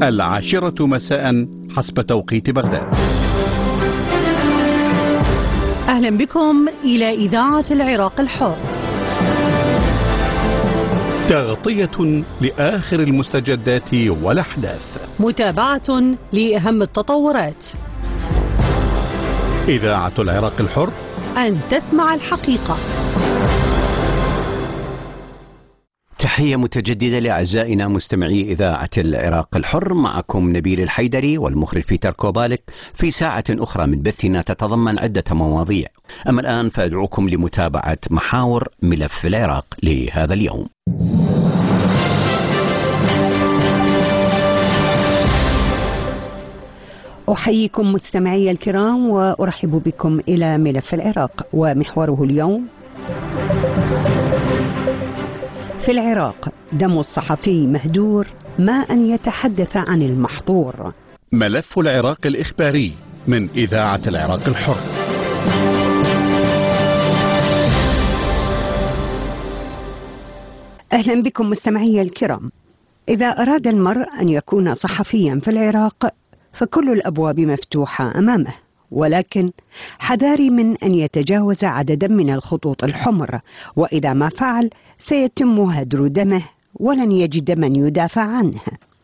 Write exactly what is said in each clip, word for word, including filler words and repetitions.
العاشرة مساء حسب توقيت بغداد. أهلا بكم إلى إذاعة العراق الحر، تغطية لآخر المستجدات والأحداث، متابعة لأهم التطورات. إذاعة العراق الحر، أن تسمع الحقيقة. تحية متجددة لأعزائنا مستمعي إذاعة العراق الحر، معكم نبيل الحيدري والمخرج بيتر كوبالك في ساعة أخرى من بثنا تتضمن عدة مواضيع. أما الآن فأدعوكم لمتابعة محاور ملف العراق لهذا اليوم. أحييكم مستمعي الكرام وأرحب بكم إلى ملف العراق، ومحوره اليوم: في العراق دم الصحفي مهدور ما أن يتحدث عن المحظور. ملف العراق الإخباري من إذاعة العراق الحر. أهلا بكم مستمعي الكرام. إذا أراد المرء أن يكون صحفيا في العراق فكل الأبواب مفتوحة أمامه، ولكن حذاري من أن يتجاوز عددا من الخطوط الحمر، وإذا ما فعل سيتم هدر دمه ولن يجد من يدافع عنه.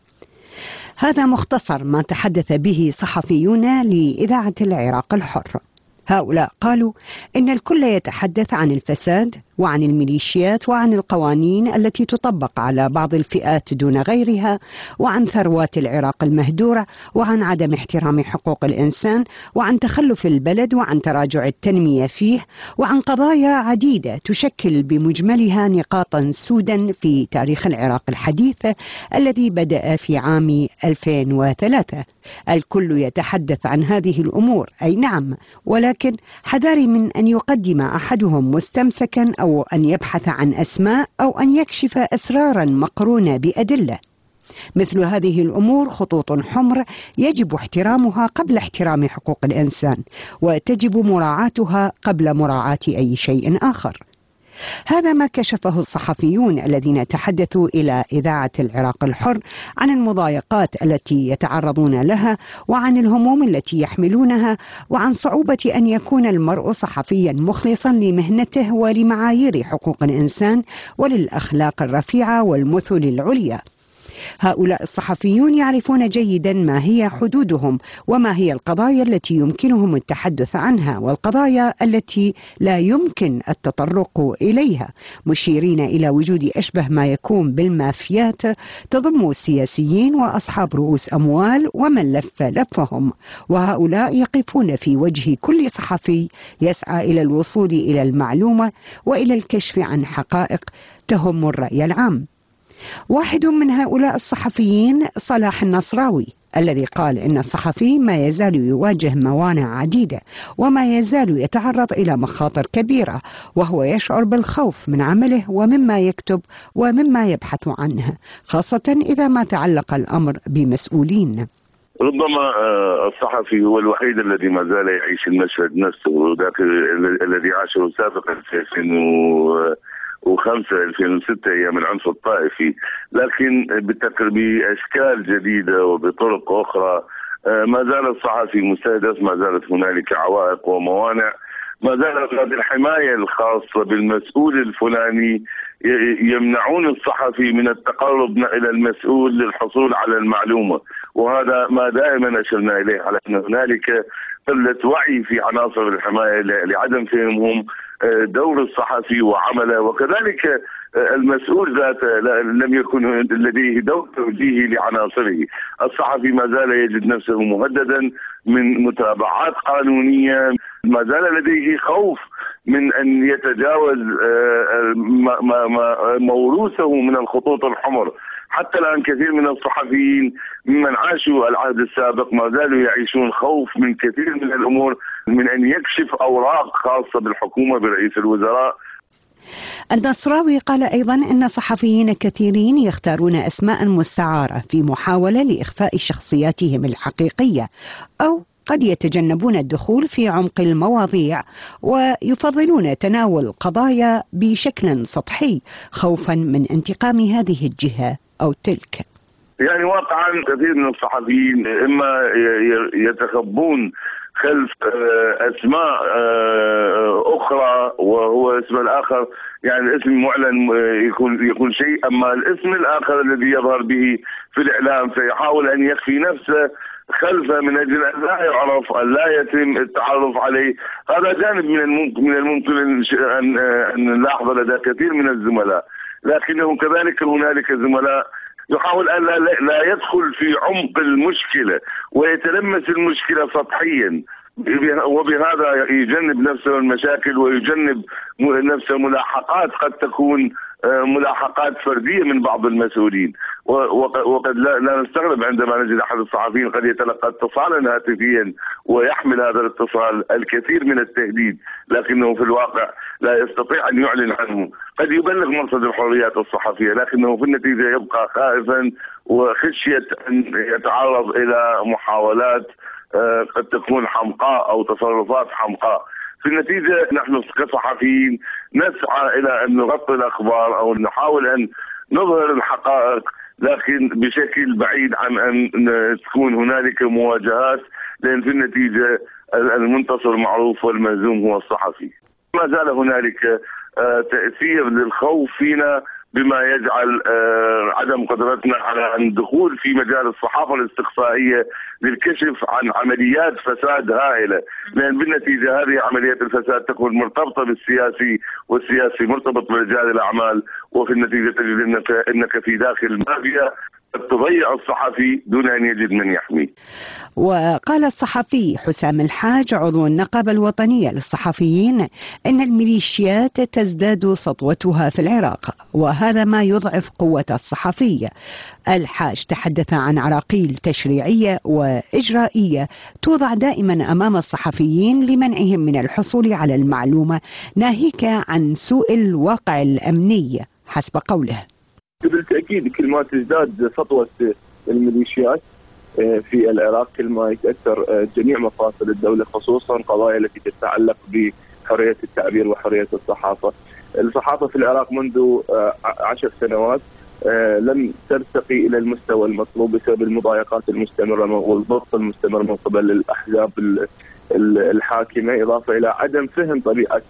هذا مختصر ما تحدث به صحفيون لإذاعة العراق الحر. هؤلاء قالوا إن الكل يتحدث عن الفساد وعن الميليشيات وعن القوانين التي تطبق على بعض الفئات دون غيرها، وعن ثروات العراق المهدورة، وعن عدم احترام حقوق الإنسان، وعن تخلف البلد، وعن تراجع التنمية فيه، وعن قضايا عديدة تشكل بمجملها نقاطا سودا في تاريخ العراق الحديث الذي بدأ في عام ألفين وثلاثة. الكل يتحدث عن هذه الأمور، أي نعم، ولكن حذاري من أن يقدم أحدهم مستمسكا أو أن يبحث عن أسماء أو أن يكشف أسرارا مقرونة بأدلة. مثل هذه الأمور خطوط حمر يجب احترامها قبل احترام حقوق الإنسان، وتجب مراعاتها قبل مراعاة أي شيء آخر. هذا ما كشفه الصحفيون الذين تحدثوا إلى إذاعة العراق الحر عن المضايقات التي يتعرضون لها، وعن الهموم التي يحملونها، وعن صعوبة أن يكون المرء صحفيا مخلصا لمهنته ولمعايير حقوق الإنسان وللأخلاق الرفيعة والمثل العليا. هؤلاء الصحفيون يعرفون جيدا ما هي حدودهم وما هي القضايا التي يمكنهم التحدث عنها والقضايا التي لا يمكن التطرق إليها، مشيرين إلى وجود أشبه ما يكون بالمافيات تضم السياسيين وأصحاب رؤوس أموال ومن لف لفهم، وهؤلاء يقفون في وجه كل صحفي يسعى إلى الوصول إلى المعلومة وإلى الكشف عن حقائق تهم الرأي العام. واحد من هؤلاء الصحفيين صلاح النصراوي، الذي قال إن الصحفي ما يزال يواجه موانع عديدة وما يزال يتعرض إلى مخاطر كبيرة، وهو يشعر بالخوف من عمله ومما يكتب ومما يبحث عنه، خاصة إذا ما تعلق الأمر بمسؤولين. ربما الصحفي هو الوحيد الذي ما زال يعيش المشهد نفسه ذاك الذي عاشه سابقا في ألفين وخمسة ألفين وستة أيام العنف الطائفي، لكن بأشكال جديدة وبطرق أخرى. ما زال الصحفي مستهدف، ما زالت هنالك عوائق وموانع، ما زالت هذه الحماية الخاصة بالمسؤول الفلاني يمنعون الصحفي من التقرب إلى المسؤول للحصول على المعلومة، وهذا ما دائما أشرنا إليه، على أن هنالك قلة وعي في عناصر الحماية لعدم فهمهم دور الصحفي وعمله، وكذلك المسؤول ذاته لم يكن لديه دور توجيهي لعناصره. الصحفي ما زال يجد نفسه مهددا من متابعات قانونية، ما زال لديه خوف من أن يتجاوز موروثه من الخطوط الحمر. حتى الآن كثير من الصحفيين ممن عاشوا العهد السابق ما زالوا يعيشون خوف من كثير من الأمور، من أن يكشف أوراق خاصة بالحكومة برئيس الوزراء. النصراوي قال أيضا أن صحفيين كثيرين يختارون أسماء مستعارة في محاولة لإخفاء شخصياتهم الحقيقية، أو قد يتجنبون الدخول في عمق المواضيع ويفضلون تناول القضايا بشكل سطحي خوفا من انتقام هذه الجهة أو تلك. يعني واقعا كثير من الصحفيين اما يتخبون خلف اسماء اخرى وهو اسم الاخر، يعني الاسم معلن يكون يكون شيء، اما الاسم الاخر الذي يظهر به في الاعلام فيحاول ان يخفي نفسه خلفه من اجل ان لا يعرف، ان لا يتم التعرف عليه. هذا جانب من الممكن من الممكن ان ان نلاحظه لدى كثير من الزملاء، لكنه كذلك هنالك زملاء يحاول ان لا, لا يدخل في عمق المشكله ويتلمس المشكله سطحيا، وبهذا يجنب نفسه المشاكل ويجنب نفسه ملاحقات قد تكون ملاحقات فرديه من بعض المسؤولين. وقد لا نستغرب عندما نجد احد الصحفيين قد يتلقى اتصالا هاتفيا ويحمل هذا الاتصال الكثير من التهديد، لكنه في الواقع لا يستطيع ان يعلن عنه. قد يبلغ مرصد الحريات الصحفيه لكنه في النتيجه يبقى خائفا وخشيه ان يتعرض الى محاولات قد تكون حمقاء او تصرفات حمقاء. في النتيجه نحن كصحفيين نسعى الى ان نغطي الاخبار او نحاول ان نظهر الحقائق، لكن بشكل بعيد عن ان تكون هنالك مواجهات، لان في النتيجه المنتصر معروف والمهزوم هو الصحفي. ما زال هنالك تاثير للخوف فينا بما يجعل عدم قدرتنا على الدخول في مجال الصحافه الاستقصائيه للكشف عن عمليات فساد هائله، لان بالنتيجه هذه عمليات الفساد تكون مرتبطه بالسياسي والسياسي مرتبط برجال الاعمال، وفي النتيجه تجد انك انك في داخل مافيا تضيع الصحفي دون ان يجد من يحميه. وقال الصحفي حسام الحاج عضو النقابة الوطنية للصحفيين إن الميليشيات تزداد سطوتها في العراق، وهذا ما يضعف قوة الصحفية. الحاج تحدث عن عراقيل تشريعية وإجرائية توضع دائما أمام الصحفيين لمنعهم من الحصول على المعلومة، ناهيك عن سوء الواقع الأمني حسب قوله. بالتأكيد كل ما تزداد سطوة الميليشيات في العراق كل ما يتأثر جميع مفاصل الدولة، خصوصا قضايا التي تتعلق بحرية التعبير وحرية الصحافة. الصحافة في العراق منذ عشر سنوات لم ترتقي إلى المستوى المطلوب بسبب المضايقات المستمرة والضغط المستمر من قبل الأحزاب الحاكمة، إضافة إلى عدم فهم طبيعة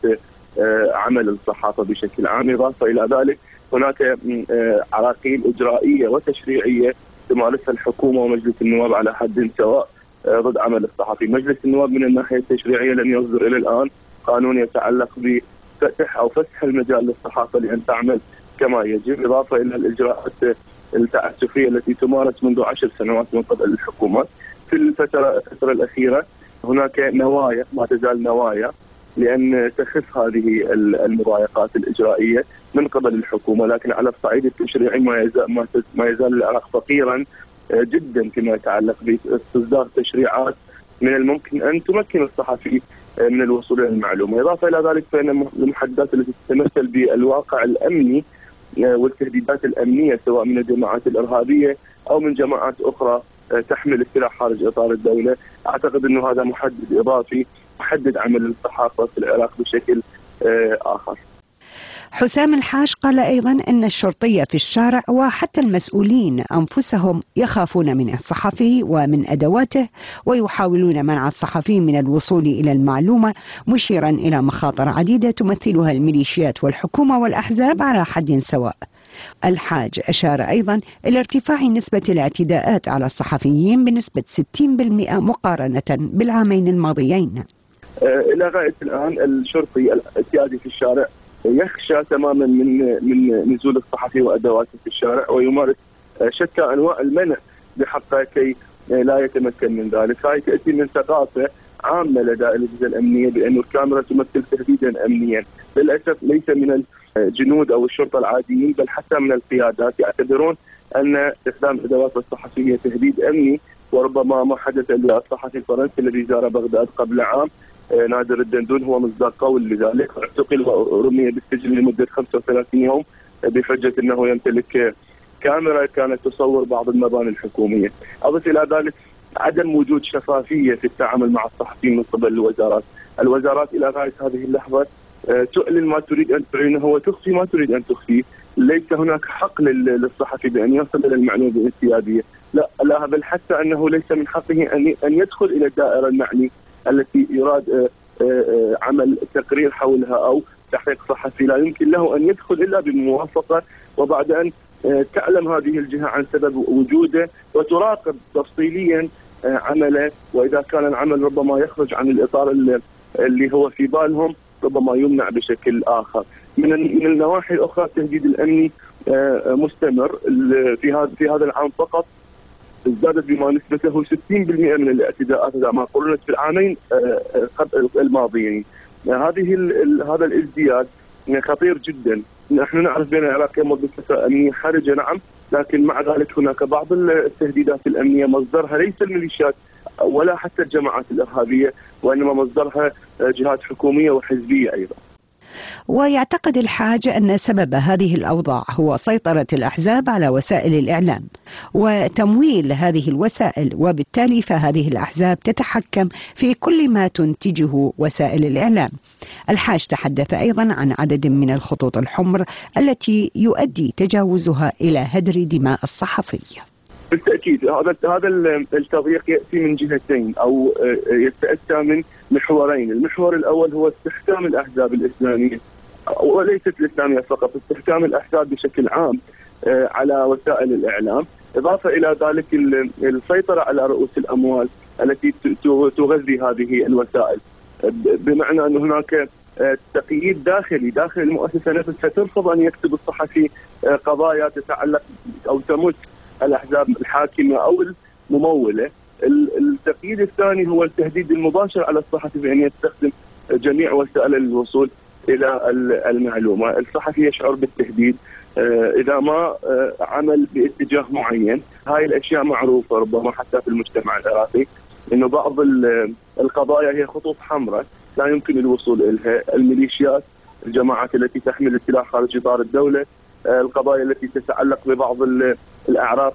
عمل الصحافة بشكل عام. إضافة إلى ذلك هناك عراقيل إجرائية وتشريعية تمارسها الحكومة ومجلس النواب على حد سواء ضد عمل الصحفي. مجلس النواب من الناحية التشريعية لم يصدر إلى الآن قانون يتعلق بفتح أو فتح المجال للصحافة لأن تعمل كما يجب، إضافة إلى الإجراءات التعسفية التي تمارس منذ عشر سنوات من قبل الحكومات. في الفترة الفترة الأخيرة هناك نوايا، ما تزال نوايا، لأن تخف هذه المضايقات الإجرائية من قبل الحكومة، لكن على الصعيد التشريعي ما يزال, ما يزال العراق فقيرا جدا فيما يتعلق باستصدار تشريعات من الممكن أن تمكن الصحفي من الوصول إلى المعلومة. إضافة إلى ذلك فإن المحددات التي تتمثل بالواقع الأمني والتهديدات الأمنية سواء من الجماعات الإرهابية أو من جماعات أخرى تحمل السلاح خارج إطار الدولة، أعتقد أنه هذا محدد إضافي محدد عمل الصحافة في العراق بشكل آخر. حسام الحاج قال أيضا أن الشرطية في الشارع وحتى المسؤولين أنفسهم يخافون من الصحفي ومن أدواته ويحاولون منع الصحفي من الوصول إلى المعلومة، مشيرا إلى مخاطر عديدة تمثلها الميليشيات والحكومة والأحزاب على حد سواء. الحاج أشار أيضا إلى ارتفاع نسبة الاعتداءات على الصحفيين بنسبة ستين بالمئة مقارنة بالعامين الماضيين. إلى غاية الآن الشرطي السيادي في الشارع يخشى تماما من من نزول الصحفي وأدواته في الشارع ويمارس شتى أنواع المنع بحقه كي لا يتمكن من ذلك. هاي تأتي من ثقافة عامة لدى الأجهزة الأمنية بأن الكاميرا تمثل تهديدا أمنيا. للأسف ليس من الجنود أو الشرطة العاديين بل حتى من القيادات يعتبرون أن استخدام أدوات الصحفية تهديد أمني، وربما ما حدث للصحفي الفرنسي الذي زار بغداد قبل عام نادر الدندون هو مصداق قول لذلك، اعتقل ورمي بالسجن لمدة خمسة وثلاثين يوم بحجة أنه يمتلك كاميرا كانت تصور بعض المباني الحكومية. أضف إلى ذلك عدم وجود شفافية في التعامل مع الصحفيين من قبل الوزارات. الوزارات إلى غاية هذه اللحظة تعلن ما تريد أن تعلنه وتخفي ما تريد أن تخفيه، ليس هناك حق للصحفي بأن يصل إلى المعلومة السيادية، لا لا بل حتى أنه ليس من حقه أن أن يدخل إلى الدائرة المعني التي يراد عمل تقرير حولها أو تحقيق صحفي. لا يمكن له أن يدخل إلا بموافقة وبعد أن تعلم هذه الجهة عن سبب وجوده وتراقب تفصيليا عمله، وإذا كان العمل ربما يخرج عن الإطار اللي هو في بالهم ربما يمنع بشكل آخر. من من النواحي الأخرى التهديد الأمني مستمر. في هذا في هذا العام فقط ازدادت بما نسبته ستين بالمئة من الاعتداءات إذا ما قرنت في العامين الماضيين. هذه هذا الازدياد خطير جدا. نحن نعرف بأن العراق يمر بفترة أمنية حرجة نعم، لكن مع ذلك هناك بعض التهديدات الأمنية مصدرها ليس الميليشيات ولا حتى الجماعات الإرهابية، وإنما مصدرها جهات حكومية وحزبية أيضا. ويعتقد الحاج أن سبب هذه الأوضاع هو سيطرة الأحزاب على وسائل الإعلام وتمويل هذه الوسائل، وبالتالي فهذه الأحزاب تتحكم في كل ما تنتجه وسائل الإعلام. الحاج تحدث أيضا عن عدد من الخطوط الحمر التي يؤدي تجاوزها إلى هدر دماء الصحفي. بالتأكيد هذا هذا التضييق يأتي من جهتين أو يتأتى من محورين. المحور الأول هو استخدام الأحزاب الإسلامية وليست الإسلامية فقط، استخدام الأحزاب بشكل عام على وسائل الإعلام، إضافة إلى ذلك السيطرة على رؤوس الأموال التي تغذي هذه الوسائل، بمعنى أن هناك تقييد داخلي داخل المؤسسة نفسها ترفض أن يكتب الصحفي قضايا تتعلق أو تمس الأحزاب الحاكمة أو الممولة. التقييد الثاني هو التهديد المباشر على الصحفي بأن يستخدم جميع وسائل الوصول إلى المعلومة. الصحفي يشعر بالتهديد إذا ما عمل باتجاه معين. هاي الأشياء معروفة ربما حتى في المجتمع العراقي، إنه بعض القضايا هي خطوط حمراء لا يمكن الوصول إليها. الميليشيات، الجماعات التي تحمل السلاح خارج إطار الدولة، القضايا التي تتعلق ببعض الأعراف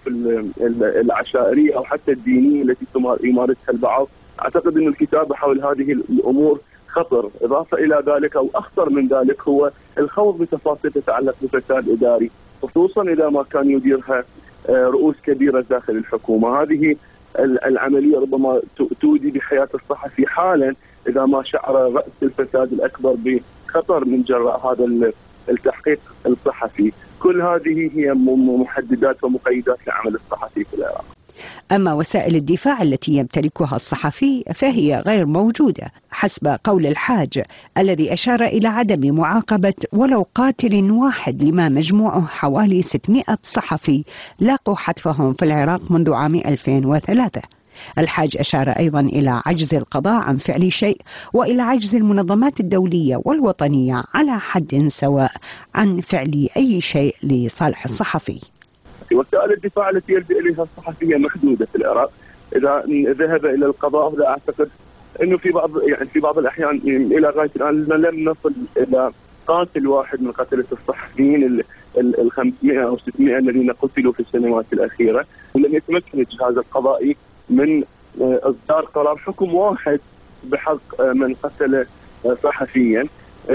العشائرية أو حتى الدينية التي يمارسها البعض. أعتقد أن الكتابة حول هذه الأمور خطر. إضافة إلى ذلك أو أخطر من ذلك هو الخوض بتفاصيل تتعلق بفساد إداري، خصوصا إذا ما كان يديرها رؤوس كبيرة داخل الحكومة. هذه العملية ربما تودي بحياة الصحفي حالا إذا ما شعر رأس الفساد الأكبر بخطر من جراء هذا التحقيق الصحفي. كل هذه هي محددات ومقيدات لعمل الصحفي في العراق. أما وسائل الدفاع التي يمتلكها الصحفي فهي غير موجودة حسب قول الحاج، الذي أشار إلى عدم معاقبة ولو قاتل واحد لما مجموعه حوالي ستمائة صحفي لاقوا حتفهم في العراق منذ عام ألفين وثلاثة. الحاج أشار أيضا إلى عجز القضاء عن فعل شيء وإلى عجز المنظمات الدولية والوطنية على حد سواء عن فعل أي شيء لصالح الصحفي. وسائل الدفاع التي يلجأ إليها الصحفية محدودة في العراق. إذا ذهب إلى القضاء لا أعتقد أنه في بعض يعني في بعض الأحيان إلى غاية الآن لم نصل إلى قاتل واحد من قتلة الصحفيين ال خمسمائة أو ستمائة الذين قتلوا في السنوات الأخيرة، ولم يتمكن الجهاز القضائي من إصدار قرار حكم واحد بحق من قتل صحفيا.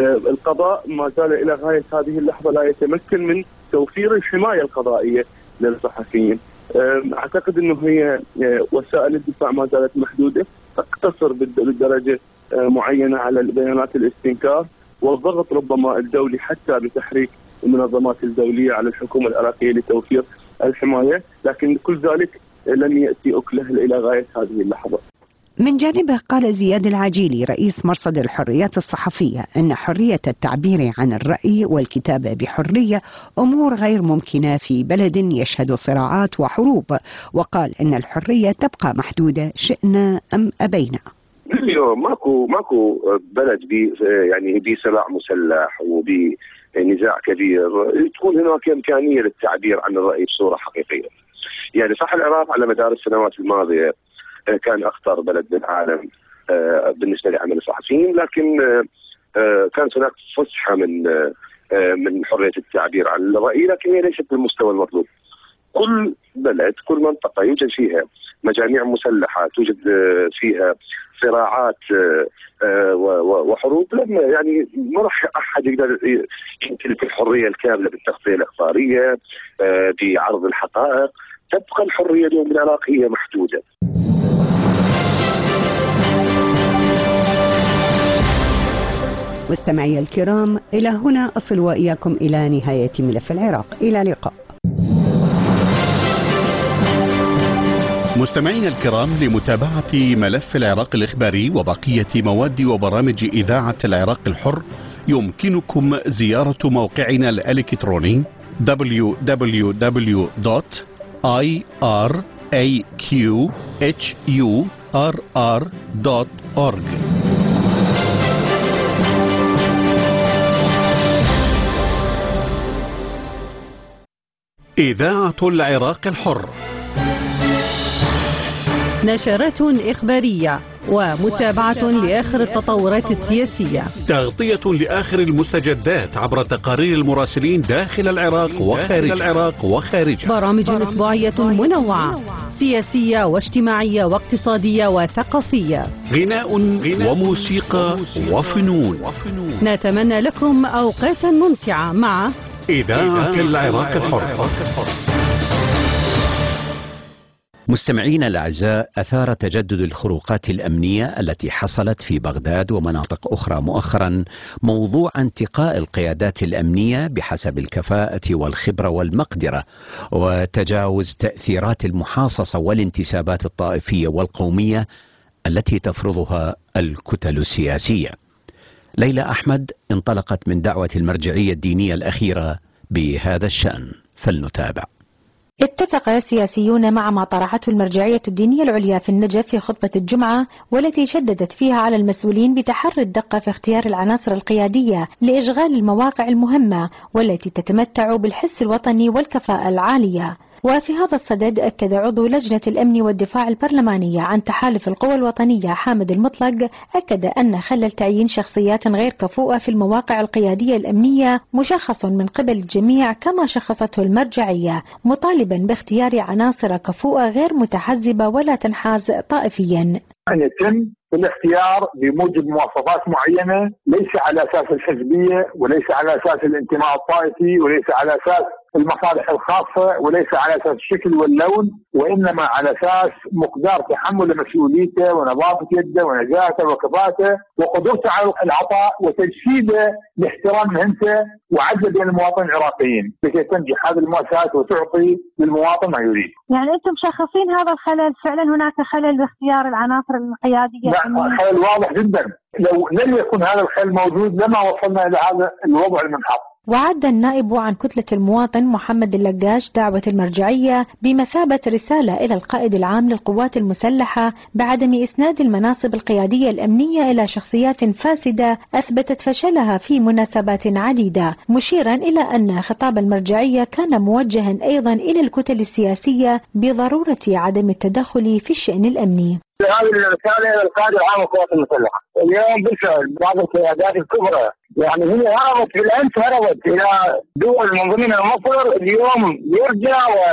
القضاء ما زال إلى غاية هذه اللحظة لا يتمكن من توفير الحماية القضائية للصحفيين. أعتقد أنه هي وسائل الدفاع ما زالت محدودة، تقتصر بالدرجة معينة على بيانات الاستنكار والضغط ربما الدولي حتى بتحريك المنظمات الدولية على الحكومة العراقية لتوفير الحماية، لكن كل ذلك لن يأتي أكله إلى غاية هذه اللحظة. من جانبه قال زياد العجيلي رئيس مرصد الحريات الصحفية أن حرية التعبير عن الرأي والكتابة بحرية أمور غير ممكنة في بلد يشهد صراعات وحروب، وقال أن الحرية تبقى محدودة شئنا أم أبينا. اليوم ماكو ماكو بلد بي يعني بصراع مسلح وبنزاع كبير تكون هناك إمكانية للتعبير عن الرأي بصورة حقيقية. يعني صح العراق على مدار السنوات الماضية كان أخطر بلد بالعالم بالنسبة لعمل الصحفيين، لكن كانت هناك فسحة من من حرية التعبير عن الرأي، لكن هي ليست بالمستوى المطلوب. كل بلد كل منطقة يوجد فيها مجاميع مسلحة توجد فيها صراعات وحروب، لما يعني ما راح أحد يقدر يمتلك الحرية الكاملة بالتغطية الإخبارية بعرض الحقائق. تبقى الحرية اليوم بالعراق هي محدودة. مستمعي الكرام، إلى هنا أصل وإياكم إلى نهاية ملف العراق. إلى اللقاء. مستمعينا الكرام، لمتابعة ملف العراق الإخباري وبقية مواد وبرامج إذاعة العراق الحر يمكنكم زيارة موقعنا الإلكتروني دبليو دبليو دبليو دوت آي آر إيه كيو إتش يو آر آر دوت أورج. إذاعة العراق الحر، نشرات إخبارية ومتابعة لآخر التطورات السياسية، تغطية لآخر المستجدات عبر تقارير المراسلين داخل العراق وخارج العراق وخارجه، برامج أسبوعية منوعة سياسية واجتماعية واقتصادية وثقافية، غناء وموسيقى وفنون. نتمنى لكم أوقاتا ممتعة مع إذاعة العراق الحر. مستمعينا الأعزاء، أثار تجدد الخروقات الأمنية التي حصلت في بغداد ومناطق أخرى مؤخرا موضوع انتقاء القيادات الأمنية بحسب الكفاءة والخبرة والمقدرة، وتجاوز تأثيرات المحاصصة والانتسابات الطائفية والقومية التي تفرضها الكتل السياسية. ليلى أحمد انطلقت من دعوة المرجعية الدينية الأخيرة بهذا الشأن، فلنتابع. اتفق سياسيون مع ما طرحته المرجعية الدينية العليا في النجف في خطبة الجمعة، والتي شددت فيها على المسؤولين بتحري الدقة في اختيار العناصر القيادية لإشغال المواقع المهمة والتي تتمتع بالحس الوطني والكفاءة العالية. وفي هذا الصدد أكد عضو لجنة الأمن والدفاع البرلمانية عن تحالف القوى الوطنية حامد المطلق، أكد أن خلل تعيين شخصيات غير كفؤة في المواقع القيادية الأمنية مشخص من قبل الجميع كما شخصته المرجعية، مطالبا باختيار عناصر كفؤة غير متحزبة ولا تنحاز طائفيا. أن يتم الاختيار بموجب مواصفات معينة، ليس على أساس الحزبية وليس على أساس الانتماء الطائفي وليس على أساس المصالح الخاصة وليس على أساس الشكل واللون، وإنما على أساس مقدار تحمل مسؤوليته ونظافة يده ونزاهته وكفاءته وقدرته على العطاء وتجسيده لاحترام مهنته وعدل بين المواطنين العراقيين لكي تنجح هذه المؤسسات وتعطي للمواطن ما يريد. يعني أنتم شخصين هذا الخلل، فعلا هناك خلل باختيار العناصر القيادية؟ لا، خلل واضح جدا. لو لم يكن هذا الخلل موجود لما وصلنا إلى هذا الوضع المنحط. وعد النائب عن كتلة المواطن محمد اللقاش دعوة المرجعية بمثابة رسالة إلى القائد العام للقوات المسلحة بعدم إسناد المناصب القيادية الأمنية إلى شخصيات فاسدة أثبتت فشلها في مناسبات عديدة، مشيرا إلى أن خطاب المرجعية كان موجها أيضا إلى الكتل السياسية بضرورة عدم التدخل في الشأن الأمني. هذه الرسالة إلى القائد العام للقوات المسلحة. اليوم بالفعل بعض القيادات الكبرى يعني هي هربت بالأمس، هربت إلى دول من ضمن مصر، اليوم يرجع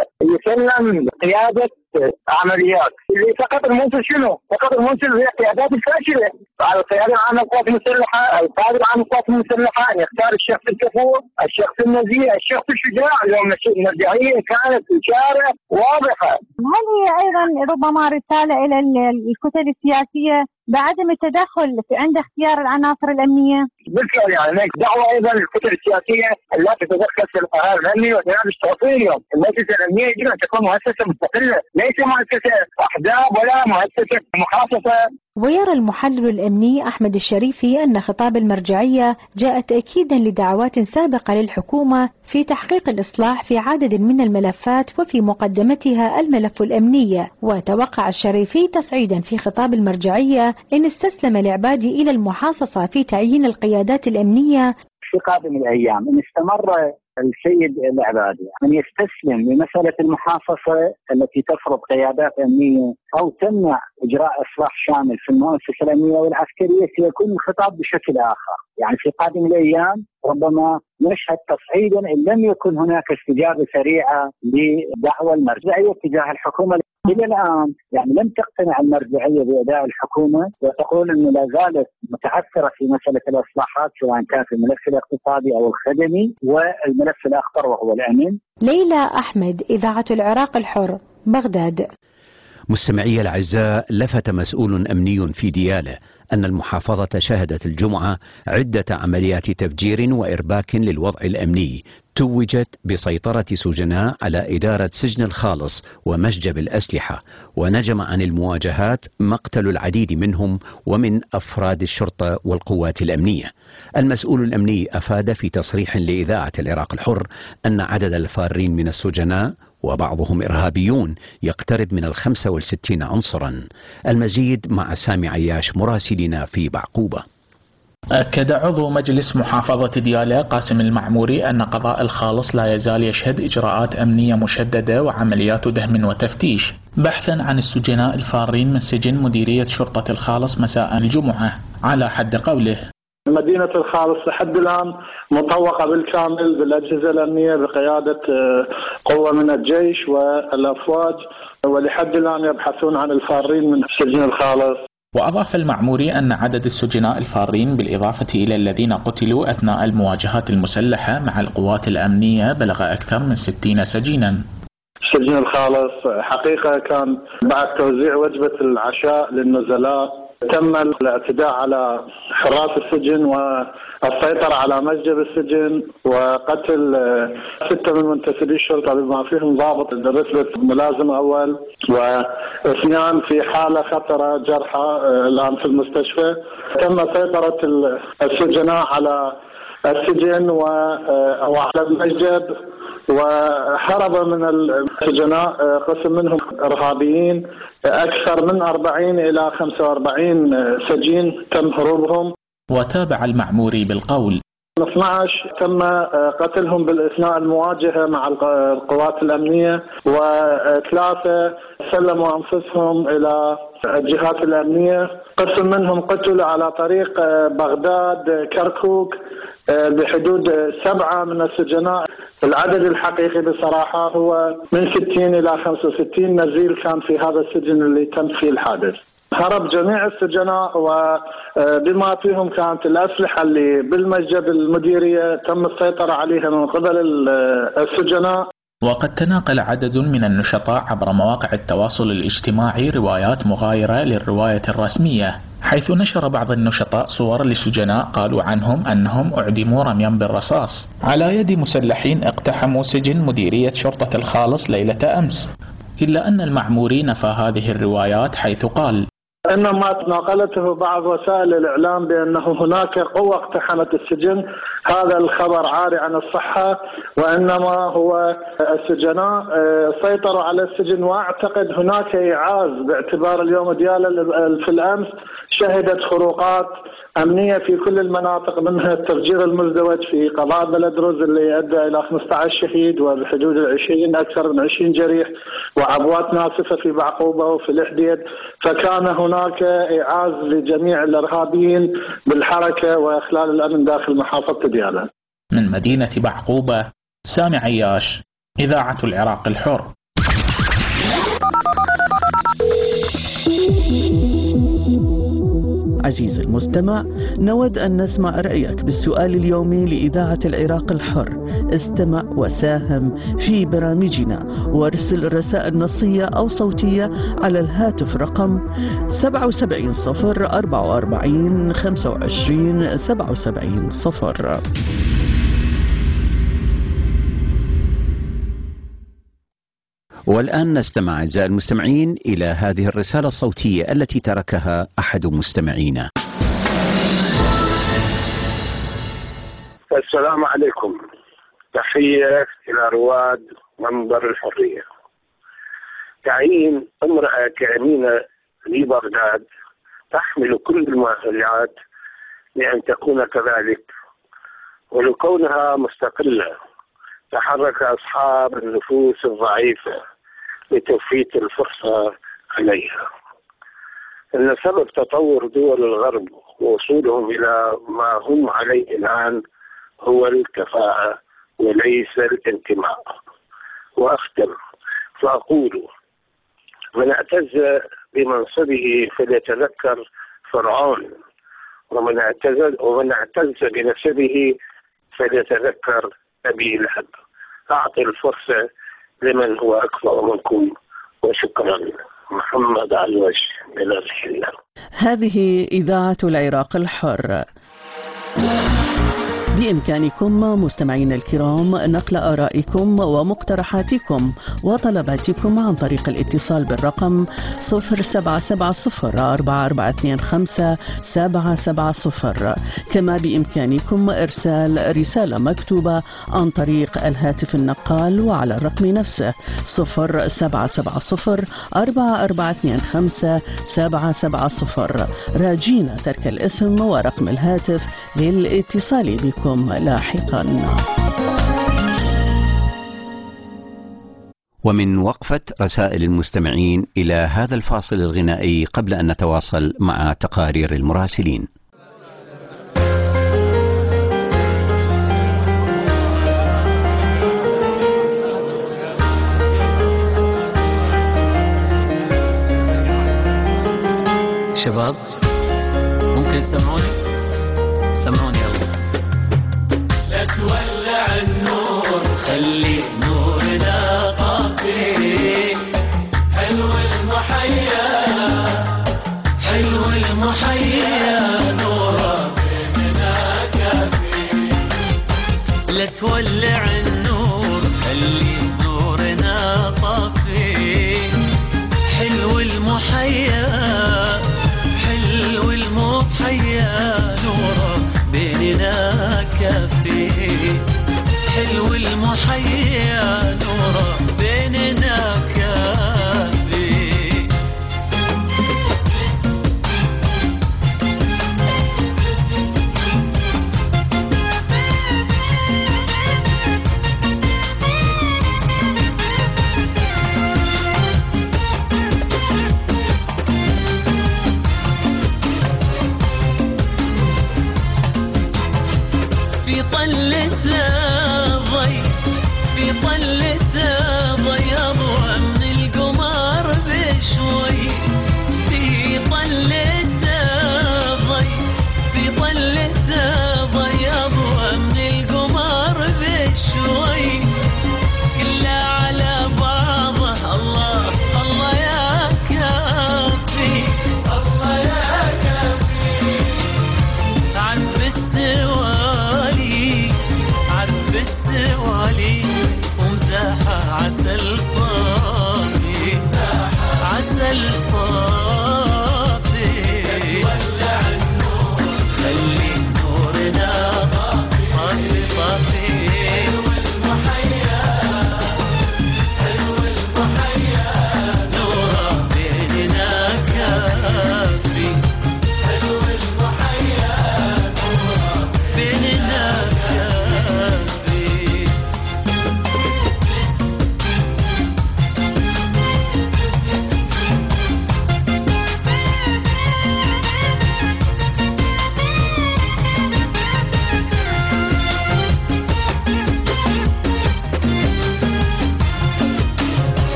ويسلم قيادة عمليات. اللي فقط المنصب شنو؟ فقط المنصب هي قيادات الفاشلة. على القيادة العامة للقوات المسلحة، القائد العام للقوات المسلحة أن يختار الشخص الكفؤ، الشخص النزيه، الشخص الشجاع. اليوم المرجعية كانت إشارة واضحة. هل هي أيضا ربما رسالة إلى الكتل السياسية بعدم التدخل عند اختيار العناصر الأمنية؟ بالفعل يعني هناك دعوة أيضا للكتل السياسية التي تتدخل في القرار الأمني وتنافس التوصيل. المؤسسة الأمنية يجب أن تكون مؤسسة مستقلة، ليس مؤسسة أحزاب ولا مؤسسة محافظة. ويرى المحلل الأمني أحمد الشريفي أن خطاب المرجعية جاء تأكيدا لدعوات سابقة للحكومة في تحقيق الإصلاح في عدد من الملفات وفي مقدمتها الملف الأمني، وتوقع الشريفي تصعيدا في خطاب المرجعية إن استسلم العبادي إلى المحاصصة في تعيين القيادات الأمنية في قادم الأيام. إن استمر السيد العبادي أن يستسلم لمسألة المحاصصة التي تفرض قيادات أمنية أو تمنع إجراء إصلاح شامل في المؤسسة الأمنية والعسكرية سيكون الخطاب بشكل آخر. يعني في قادم الأيام ربما نشهد تصعيدا إن لم يكن هناك استجابة سريعة لدعوى المرجعية تجاه الحكومة. إلى الآن يعني لم تقتنع المرجعية بأداء الحكومة وتقول أنه لا زالت متعثرة في مسألة الإصلاحات سواء كان في الملف الاقتصادي أو الخدمي والملف الأخطر وهو الأمن. ليلى أحمد، إذاعة العراق الحر، بغداد. مستمعي الأعزاء، لفت مسؤول أمني في ديالى أن المحافظة شهدت الجمعة عدة عمليات تفجير وإرباك للوضع الأمني توجت بسيطرة سجناء على إدارة سجن الخالص ومشجب الأسلحة، ونجم عن المواجهات مقتل العديد منهم ومن أفراد الشرطة والقوات الأمنية. المسؤول الأمني أفاد في تصريح لإذاعة العراق الحر أن عدد الفارين من السجناء وبعضهم إرهابيون يقترب من الخمسة والستين عنصرا. المزيد مع سامي عياش مراسلنا في بعقوبة. أكد عضو مجلس محافظة ديالى قاسم المعموري أن قضاء الخالص لا يزال يشهد إجراءات أمنية مشددة وعمليات دهم وتفتيش بحثا عن السجناء الفارين من سجن مديرية شرطة الخالص مساء الجمعة. على حد قوله: مدينة الخالص لحد الآن مطوقة بالكامل بالأجهزة الأمنية بقيادة قوة من الجيش والأفواج، ولحد الآن يبحثون عن الفارين من سجن الخالص. وأضاف المعموري أن عدد السجناء الفارين بالإضافة إلى الذين قتلوا أثناء المواجهات المسلحة مع القوات الأمنية بلغ أكثر من ستين سجينا. سجن الخالص حقيقة كان بعد توزيع وجبة العشاء للنزلاء تم الاعتداء على حراس السجن والسيطرة على مسجد السجن وقتل ستة من منتسبي الشرطة بما فيهم ضابط رتبة ملازم أول واثنان في حالة خطرة جرحى الآن في المستشفى. تم سيطرة السجناء على السجن وعلى المسجد وهرب من السجناء قسم منهم إرهابيين أكثر من أربعين إلى خمسة وأربعين سجين تم هروبهم. وتابع المعموري بالقول: اثني عشر تم قتلهم بالأثناء المواجهة مع القوات الأمنية وثلاثة سلموا أنفسهم إلى الجهات الأمنية. قسم منهم قتلوا على طريق بغداد كركوك بحدود سبعة من السجناء. العدد الحقيقي بصراحة هو من ستين إلى خمسة وستين نزيل كان في هذا السجن اللي تم فيه الحادث. هرب جميع السجناء وبما فيهم كانت الأسلحة اللي بالمسجد المديرية تم السيطرة عليها من قبل السجناء. وقد تناقل عدد من النشطاء عبر مواقع التواصل الاجتماعي روايات مغايرة للرواية الرسمية، حيث نشر بعض النشطاء صور لسجناء قالوا عنهم أنهم أعدموا رميا بالرصاص على يد مسلحين اقتحموا سجن مديرية شرطة الخالص ليلة أمس. إلا أن المعموري نفى هذه الروايات حيث قال: إنما ناقلته بعض وسائل الإعلام بأنه هناك قوة اقتحمت السجن. هذا الخبر عاري عن الصحة، وإنما هو السجناء سيطروا على السجن. وأعتقد هناك إعاز باعتبار اليوم ديالى في الأمس شهدت خروقات أمنية في كل المناطق، منها التفجير المزدوج في قضاء بلد روز اللي أدى إلى خمسة عشر شهيد وبحدود العشرين أكثر من عشرين جريح، وعبوات ناسفة في بعقوبة وفي الحديد. فكان هناك إعاز لجميع الإرهابيين بالحركة وإخلال الأمن داخل محافظة ديالى. من مدينة بعقوبة، سامي عياش، إذاعة العراق الحر. عزيزي المستمع، نود أن نسمع رأيك بالسؤال اليومي لإذاعة العراق الحر. استمع وساهم في برامجنا وارسل رسائل نصية أو صوتية على الهاتف رقم سبعة وسبعين صفر أربعة وأربعين خمسة وعشرين سبعة وسبعين صفر. والآن نستمع أعزائي المستمعين إلى هذه الرسالة الصوتية التي تركها أحد مستمعينا. السلام عليكم، تحية إلى رواد منبر الحرية. تعيين امرأة كأمينة لبغداد تحمل كل المسؤوليات لأن تكون كذلك، ولكونها مستقلة تحرك أصحاب النفوس الضعيفة لتفويت الفرصة عليها. أن سبب تطور دول الغرب ووصولهم إلى ما هم عليه الآن هو الكفاءة وليس الانتماء. وأختم فأقول: من اعتز بمنصبه فليتذكر فرعون، ومن اعتز ومن اعتز بنسبه فليتذكر أبي لهب. أعطي الفرصة لمن هو أكبر منكم، وشكرا. محمد علوش من الحلة. هذه إذاعة العراق الحر. بإمكانكم مستمعين الكرام نقل آرائكم ومقترحاتكم وطلباتكم عن طريق الاتصال بالرقم صفر سبعة سبعة صفر أربعة أربعة اثنين خمسة سبعة سبعة صفر. كما بإمكانكم إرسال رسالة مكتوبة عن طريق الهاتف النقال وعلى الرقم نفسه صفر سبعة سبعة صفر أربعة أربعة اثنين خمسة سبعة سبعة صفر، راجين ترك الاسم ورقم الهاتف للاتصال بكم لاحقا. ومن وقفة رسائل المستمعين إلى هذا الفاصل الغنائي قبل أن نتواصل مع تقارير المراسلين. شباب ممكن تسمعوني؟ سمعوني يلا. لا تولع النور خلي نورنا طافي، حلو المحيا حلو المحيا نورا بيننا كافي. لا تولع النور خلي نورنا طافي، حلو المحيا حلو المحيا نورا بيننا كافي، حلو المحيا نورا بيننا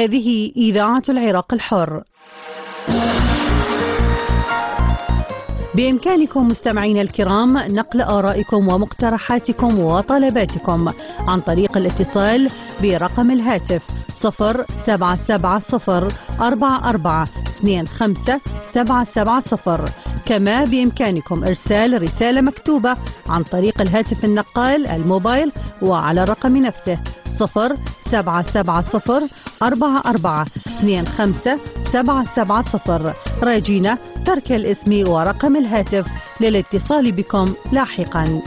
هذه إذاعة العراق الحر. بإمكانكم مستمعينا الكرام نقل آرائكم ومقترحاتكم وطلباتكم عن طريق الاتصال برقم الهاتف صفر سبعة سبعة صفر أربعة أربعة اثنين خمسة سبعة سبعة صفر. كما بإمكانكم إرسال رسالة مكتوبة عن طريق الهاتف النقال الموبايل وعلى الرقم نفسه صفر سبعة سبعة صفر أربعة أربعة اثنين خمسة سبعة سبعة صفر. راجينا ترك الاسم ورقم الهاتف للاتصال بكم لاحقا.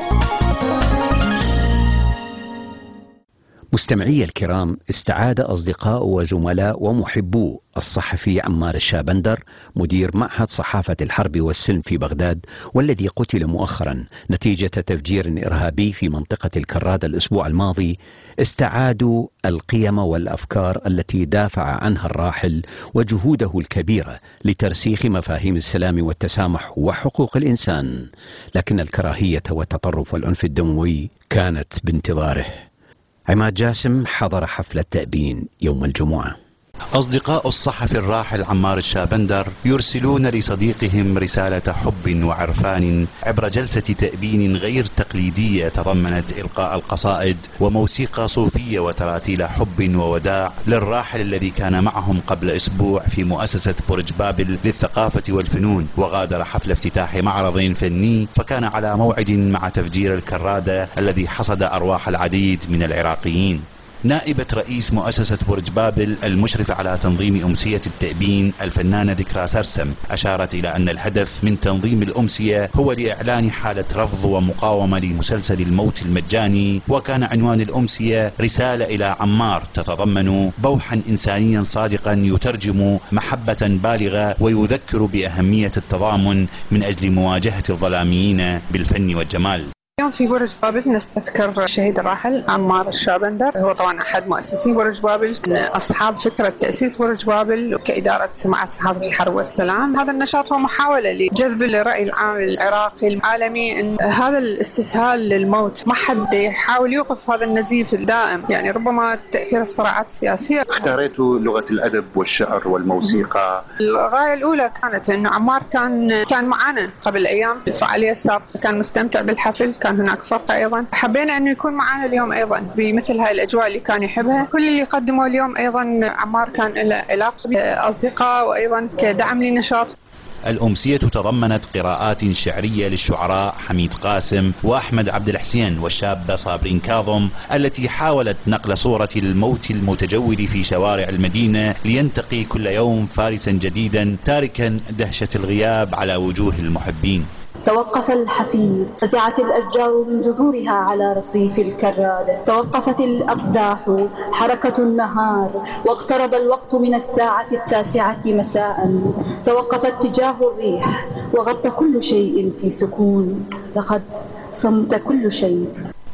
مستمعي الكرام، استعاد أصدقاء وزملاء ومحبو الصحفي عمار الشابندر مدير معهد صحافة الحرب والسلم في بغداد، والذي قتل مؤخرا نتيجة تفجير إرهابي في منطقة الكراد الأسبوع الماضي، استعادوا القيم والأفكار التي دافع عنها الراحل وجهوده الكبيرة لترسيخ مفاهيم السلام والتسامح وحقوق الإنسان، لكن الكراهية والتطرف والعنف الدموي كانت بانتظاره. عماد جاسم حضر حفل التأبين يوم الجمعة. أصدقاء الصحفي الراحل عمار الشابندر يرسلون لصديقهم رسالة حب وعرفان عبر جلسة تأبين غير تقليدية تضمنت إلقاء القصائد وموسيقى صوفية وتراتيل حب ووداع للراحل الذي كان معهم قبل أسبوع في مؤسسة برج بابل للثقافة والفنون، وغادر حفل افتتاح معرض فني فكان على موعد مع تفجير الكرادة الذي حصد أرواح العديد من العراقيين. نائبة رئيس مؤسسة برج بابل المشرفة على تنظيم أمسية التأبين الفنانة ذكرى سرسم أشارت إلى أن الهدف من تنظيم الأمسية هو لإعلان حالة رفض ومقاومة لمسلسل الموت المجاني، وكان عنوان الأمسية رسالة إلى عمار تتضمن بوحا إنسانيا صادقا يترجم محبة بالغة ويذكر بأهمية التضامن من أجل مواجهة الظلاميين بالفن والجمال. اليوم في برج بابل نستذكر الشهيد الراحل عمار الشابندر، هو طبعا أحد مؤسسي برج بابل، أصحاب فكرة تأسيس برج بابل كإدارة معهد صحافة الحرب والسلام. هذا النشاط هو محاولة لجذب الرأي العام العراقي العالمي أن هذا الاستسهال للموت ما حد يحاول يوقف هذا النزيف الدائم، يعني ربما تأثير الصراعات السياسية. اختاريتوا لغة الأدب والشعر والموسيقى. الغاية الأولى كانت أنه عمار كان كان معنا قبل أيام الفعالية السابقة، كان مستمتع بالحفل، كان هناك فرقة أيضا، حبينا أنه يكون معنا اليوم أيضا بمثل هاي الأجواء اللي كان يحبها. كل اللي قدموا اليوم أيضا عمار كان له علاقة بأصدقاء وأيضا كدعم للنشاط. الأمسية تضمنت قراءات شعرية للشعراء حميد قاسم وأحمد عبد الحسين والشابة صابرين كاظم، التي حاولت نقل صورة الموت المتجول في شوارع المدينة لينتقي كل يوم فارسا جديدا تاركا دهشة الغياب على وجوه المحبين. توقف الحفير، رجعت الأشجار من جذورها على رصيف الكرادة، توقفت الأقداح، حركة النهار، واقترب الوقت من الساعة التاسعة مساء، توقف اتجاه الريح وغطى كل شيء في سكون، لقد صمت كل شيء.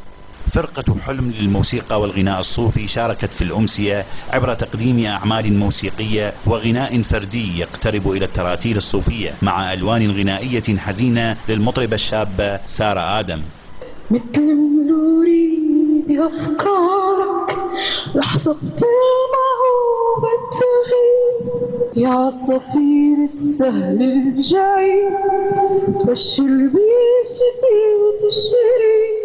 فرقة حلم للموسيقى والغناء الصوفي شاركت في الأمسية عبر تقديم أعمال موسيقية وغناء فردي يقترب إلى التراتيل الصوفية مع ألوان غنائية حزينة للمطربة الشابة سارة آدم. مثل مروري بأفكارك لحظة الموهوبة تغيب، يا صفير السهل الجاي تبشر بشتيت الشريك.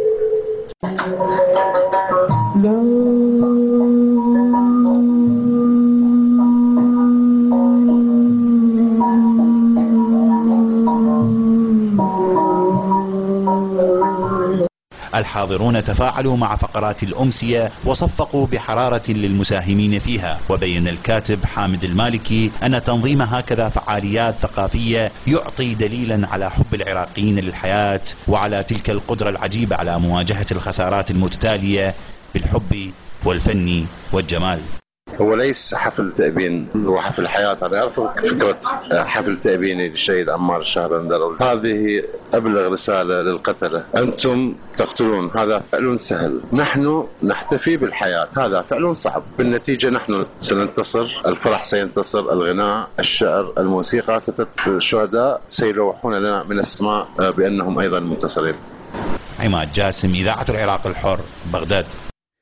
الحاضرون تفاعلوا مع فقرات الأمسية وصفقوا بحرارة للمساهمين فيها، وبين الكاتب حامد المالكي أن تنظيم هكذا فعاليات ثقافية يعطي دليلا على حب العراقيين للحياة وعلى تلك القدرة العجيبة على مواجهة الخسارات المتتالية بالحب والفن والجمال. هو ليس حفل تأبين، هو حفل حياة. أنا أرفض فكرة حفل تأبيني للشهيد عمار الشابندر. هذه أبلغ رسالة للقتلة، أنتم تقتلون، هذا فعل سهل، نحن نحتفي بالحياة، هذا فعل صعب. بالنتيجة نحن سننتصر، الفرح سينتصر، الغناء، الشعر، الموسيقى، الشهداء سيلوحون لنا من السماء بأنهم أيضا منتصرين. عماد جاسم، إذاعة العراق الحر، بغداد.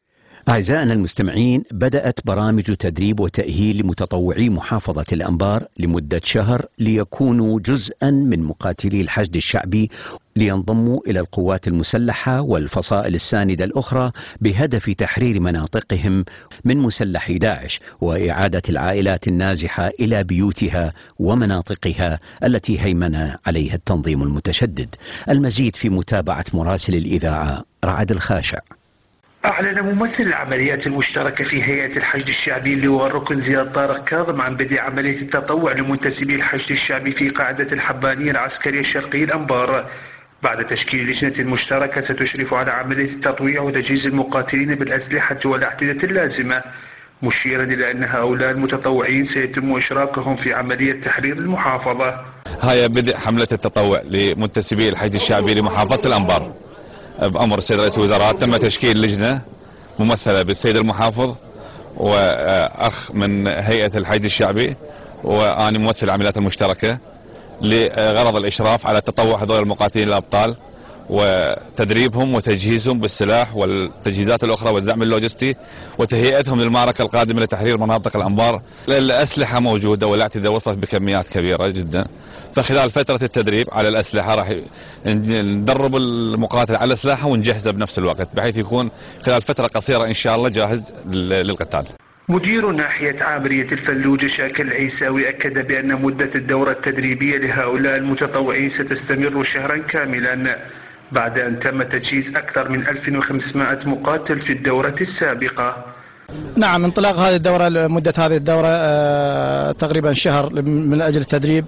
أعزائنا المستمعين، بدأت برامج تدريب وتأهيل لمتطوعي محافظة الأنبار لمدة شهر ليكونوا جزءا من مقاتلي الحشد الشعبي لينضموا إلى القوات المسلحة والفصائل الساندة الأخرى بهدف تحرير مناطقهم من مسلحي داعش وإعادة العائلات النازحة إلى بيوتها ومناطقها التي هيمن عليها التنظيم المتشدد. المزيد في متابعة مراسل الإذاعة رعد الخاشع. أعلن ممثل العمليات المشتركة في هيئة الحشد الشعبي اللواء الركن زياد طارق كاظم عن بدء عملية التطوع لمنتسبي الحشد الشعبي في قاعدة الحبانية العسكرية الشرقية الأنبار بعد تشكيل لجنة مشتركة ستشرف على عملية التطويع وتجهيز المقاتلين بالأسلحة والأحدثة اللازمة، مشيرا إلى أن هؤلاء المتطوعين سيتم إشراكهم في عملية تحرير المحافظة. هاي بدء حملة التطوع لمنتسبي الحشد الشعبي لمحافظة الأنبار بأمر السيد رئيس الوزراء. تم تشكيل لجنة ممثلة بالسيد المحافظ وأخ من هيئة الحشد الشعبي وأنا ممثل العمليات المشتركة لغرض الإشراف على تطوع هذول المقاتلين الأبطال وتدريبهم وتجهيزهم بالسلاح والتجهيزات الأخرى والدعم اللوجستي وتهيئتهم للمعركة القادمة لتحرير مناطق الأنبار. الأسلحة موجودة والاعتداء وصلت بكميات كبيرة جدا، فخلال فترة التدريب على الأسلحة راح ندرب المقاتل على الأسلحة ونجهزه بنفس الوقت بحيث يكون خلال فترة قصيرة إن شاء الله جاهز للقتال. مدير ناحية عامرية الفلوجة شاكر العيساوي أكد بأن مدة الدورة التدريبية لهؤلاء المتطوعين ستستمر شهرا كاملا بعد أن تم تجهيز أكثر من ألف وخمسمائة مقاتل في الدورة السابقة. نعم، انطلاق هذه الدورة مدة هذه الدورة آه تقريبا شهر من أجل التدريب.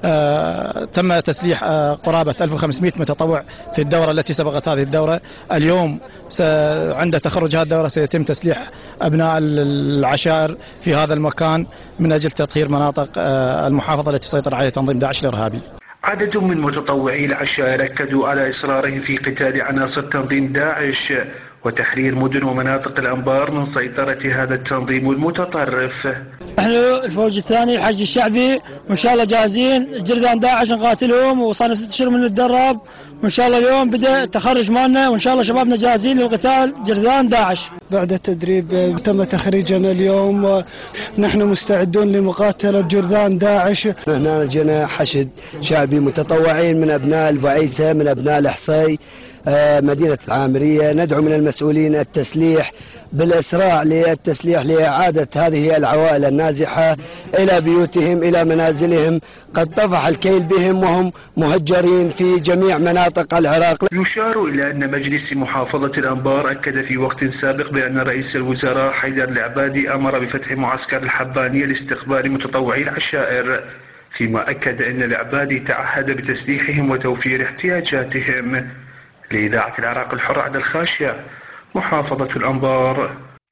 آه تم تسليح آه قرابة ألف وخمسمائة متطوع في الدورة التي سبقت هذه الدورة. اليوم عند تخرج هذه الدورة سيتم تسليح أبناء العشائر في هذا المكان من أجل تطهير مناطق آه المحافظة التي سيطر عليها تنظيم داعش الإرهابي. عدد من متطوعي العشائر أكدوا على إصرارهم في قتال عناصر تنظيم داعش وتحرير مدن ومناطق الأنبار من سيطرة هذا التنظيم المتطرف. نحن الفوج الثاني الحشد الشعبي وإن شاء الله جاهزين جردان داعش نقاتلهم، وصار ست اشهر من الدرب، وإن شاء الله اليوم بدأ التخرج مالنا وإن شاء الله شبابنا جاهزين للقتال جردان داعش. بعد التدريب تم تخريجنا اليوم ونحن مستعدون لمقاتلة جردان داعش. هنا جينا حشد شعبي متطوعين من أبناء البعيسة من أبناء الحصي مدينة العامرية، ندعو من المسؤولين التسليح بالإسراع للتسليح لإعادة هذه العوائل النازحة إلى بيوتهم إلى منازلهم، قد طفح الكيل بهم وهم مهجرين في جميع مناطق العراق. يشار إلى أن مجلس محافظة الأنبار أكد في وقت سابق بأن رئيس الوزراء حيدر العبادي أمر بفتح معسكر الحبانية لاستقبال متطوعي العشائر، فيما أكد أن العبادي تعهد بتسليحهم وتوفير احتياجاتهم. لإذاعة العراق الحر عبد الخاشع، محافظة الأنبار.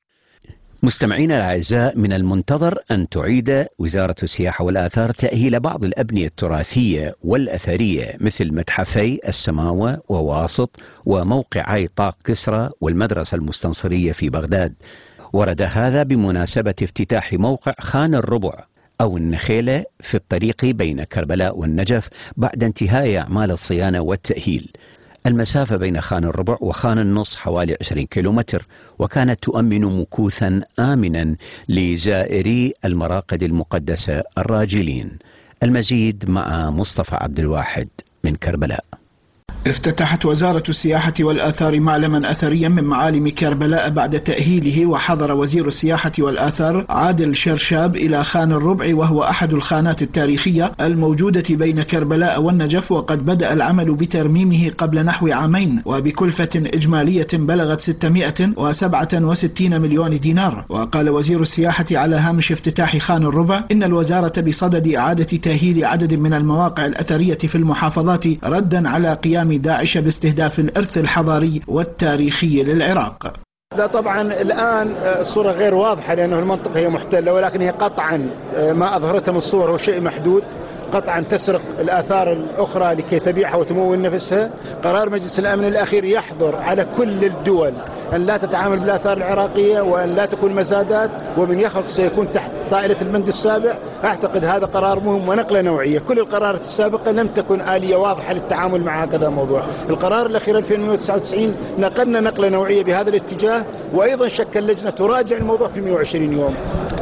مستمعينا الأعزاء، من المنتظر أن تعيد وزارة السياحة والآثار تأهيل بعض الأبنية التراثية والأثرية مثل متحفي السماوة وواسط وموقعي طاق كسرى والمدرسة المستنصرية في بغداد. ورد هذا بمناسبة افتتاح موقع خان الربع أو النخيلة في الطريق بين كربلاء والنجف بعد انتهاء أعمال الصيانة والتأهيل. المسافة بين خان الربع وخان النص حوالي عشرين كيلومتر، وكانت تؤمن مكوثا آمنا لزائري المراقد المقدسة الراجلين. المزيد مع مصطفى عبد الواحد من كربلاء. افتتحت وزارة السياحة والآثار معلما أثريا من معالم كربلاء بعد تأهيله، وحضر وزير السياحة والآثار عادل شرشاب إلى خان الربع، وهو أحد الخانات التاريخية الموجودة بين كربلاء والنجف، وقد بدأ العمل بترميمه قبل نحو عامين وبكلفة إجمالية بلغت ستمائة وسبعة وستين مليون دينار. وقال وزير السياحة على هامش افتتاح خان الربع إن الوزارة بصدد إعادة تأهيل عدد من المواقع الأثرية في المحافظات ردا على قيام داعش باستهداف الإرث الحضاري والتاريخي للعراق. لا طبعا الآن الصورة غير واضحة لأنه المنطقة هي محتلة، ولكن هي قطعا ما أظهرته من الصور هو شيء محدود، قطعا تسرق الآثار الأخرى لكي تبيعها وتمول نفسها. قرار مجلس الأمن الأخير يحظر على كل الدول أن لا تتعامل بالآثار العراقية وأن لا تكون مزادات، ومن يخرج سيكون تحت طائلة البند السابع. أعتقد هذا قرار مهم ونقلة نوعية. كل القرارات السابقة لم تكن آلية واضحة للتعامل مع هذا الموضوع. القرار الأخير ألفين ومئة وتسعة وتسعين نقلنا نقلة نوعية بهذا الاتجاه، وأيضا شكل لجنة تراجع الموضوع في مئة وعشرين يوم.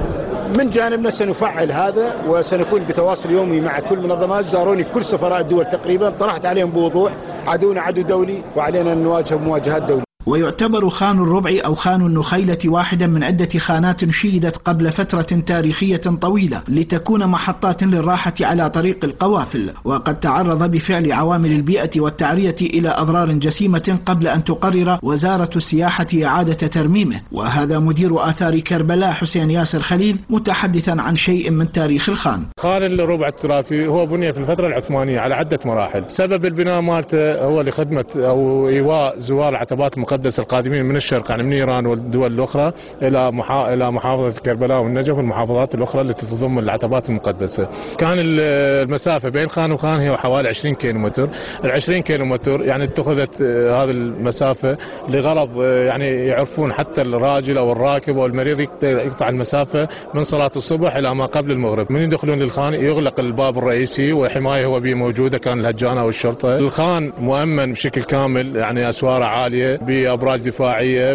من جانبنا سنفعل هذا وسنكون بتواصل يومي مع كل منظمات. زاروني كل سفراء الدول تقريبا، طرحت عليهم بوضوح عدونا عدو دولي وعلينا أن نواجه مواجهات دولية. ويعتبر خان الربع أو خان النخيلة واحدا من عدة خانات شيدت قبل فترة تاريخية طويلة لتكون محطات للراحة على طريق القوافل، وقد تعرض بفعل عوامل البيئة والتعرية إلى أضرار جسيمة قبل أن تقرر وزارة السياحة إعادة ترميمه. وهذا مدير آثار كربلاء حسين ياسر خليل متحدثا عن شيء من تاريخ الخان. خان الربع التراثي هو بني في الفترة العثمانية على عدة مراحل. سبب البناء مالته هو لخدمة أو إيواء زوار العتبات المقدسة القادمين من الشرق، يعني من إيران والدول الأخرى إلى محا... إلى محافظة كربلاء والنجف والمحافظات الأخرى التي تضم العتبات المقدسة. كان المسافة بين خان وخان هي حوالي عشرين كيلومتر. ال عشرين كيلومتر يعني اتخذت هذه المسافة لغرض يعني يعرفون حتى الراجل أو الراكب أو المريض يقطع المسافة من صلاة الصبح إلى ما قبل المغرب. من يدخلون للخان يغلق الباب الرئيسي والحماية هو به موجودة، كان الهجانة والشرطة. الخان مؤمن بشكل كامل، يعني أسواره عالية بأبراج دفاعية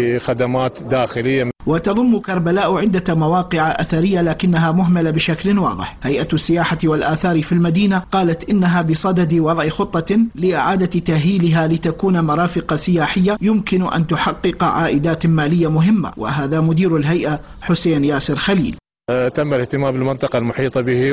بخدمات داخلية. وتضم كربلاء عدة مواقع أثرية لكنها مهملة بشكل واضح. هيئة السياحة والآثار في المدينة قالت إنها بصدد وضع خطة لإعادة تأهيلها لتكون مرافق سياحية يمكن أن تحقق عائدات مالية مهمة، وهذا مدير الهيئة حسين ياسر خليل. تم الاهتمام بالمنطقة المحيطة به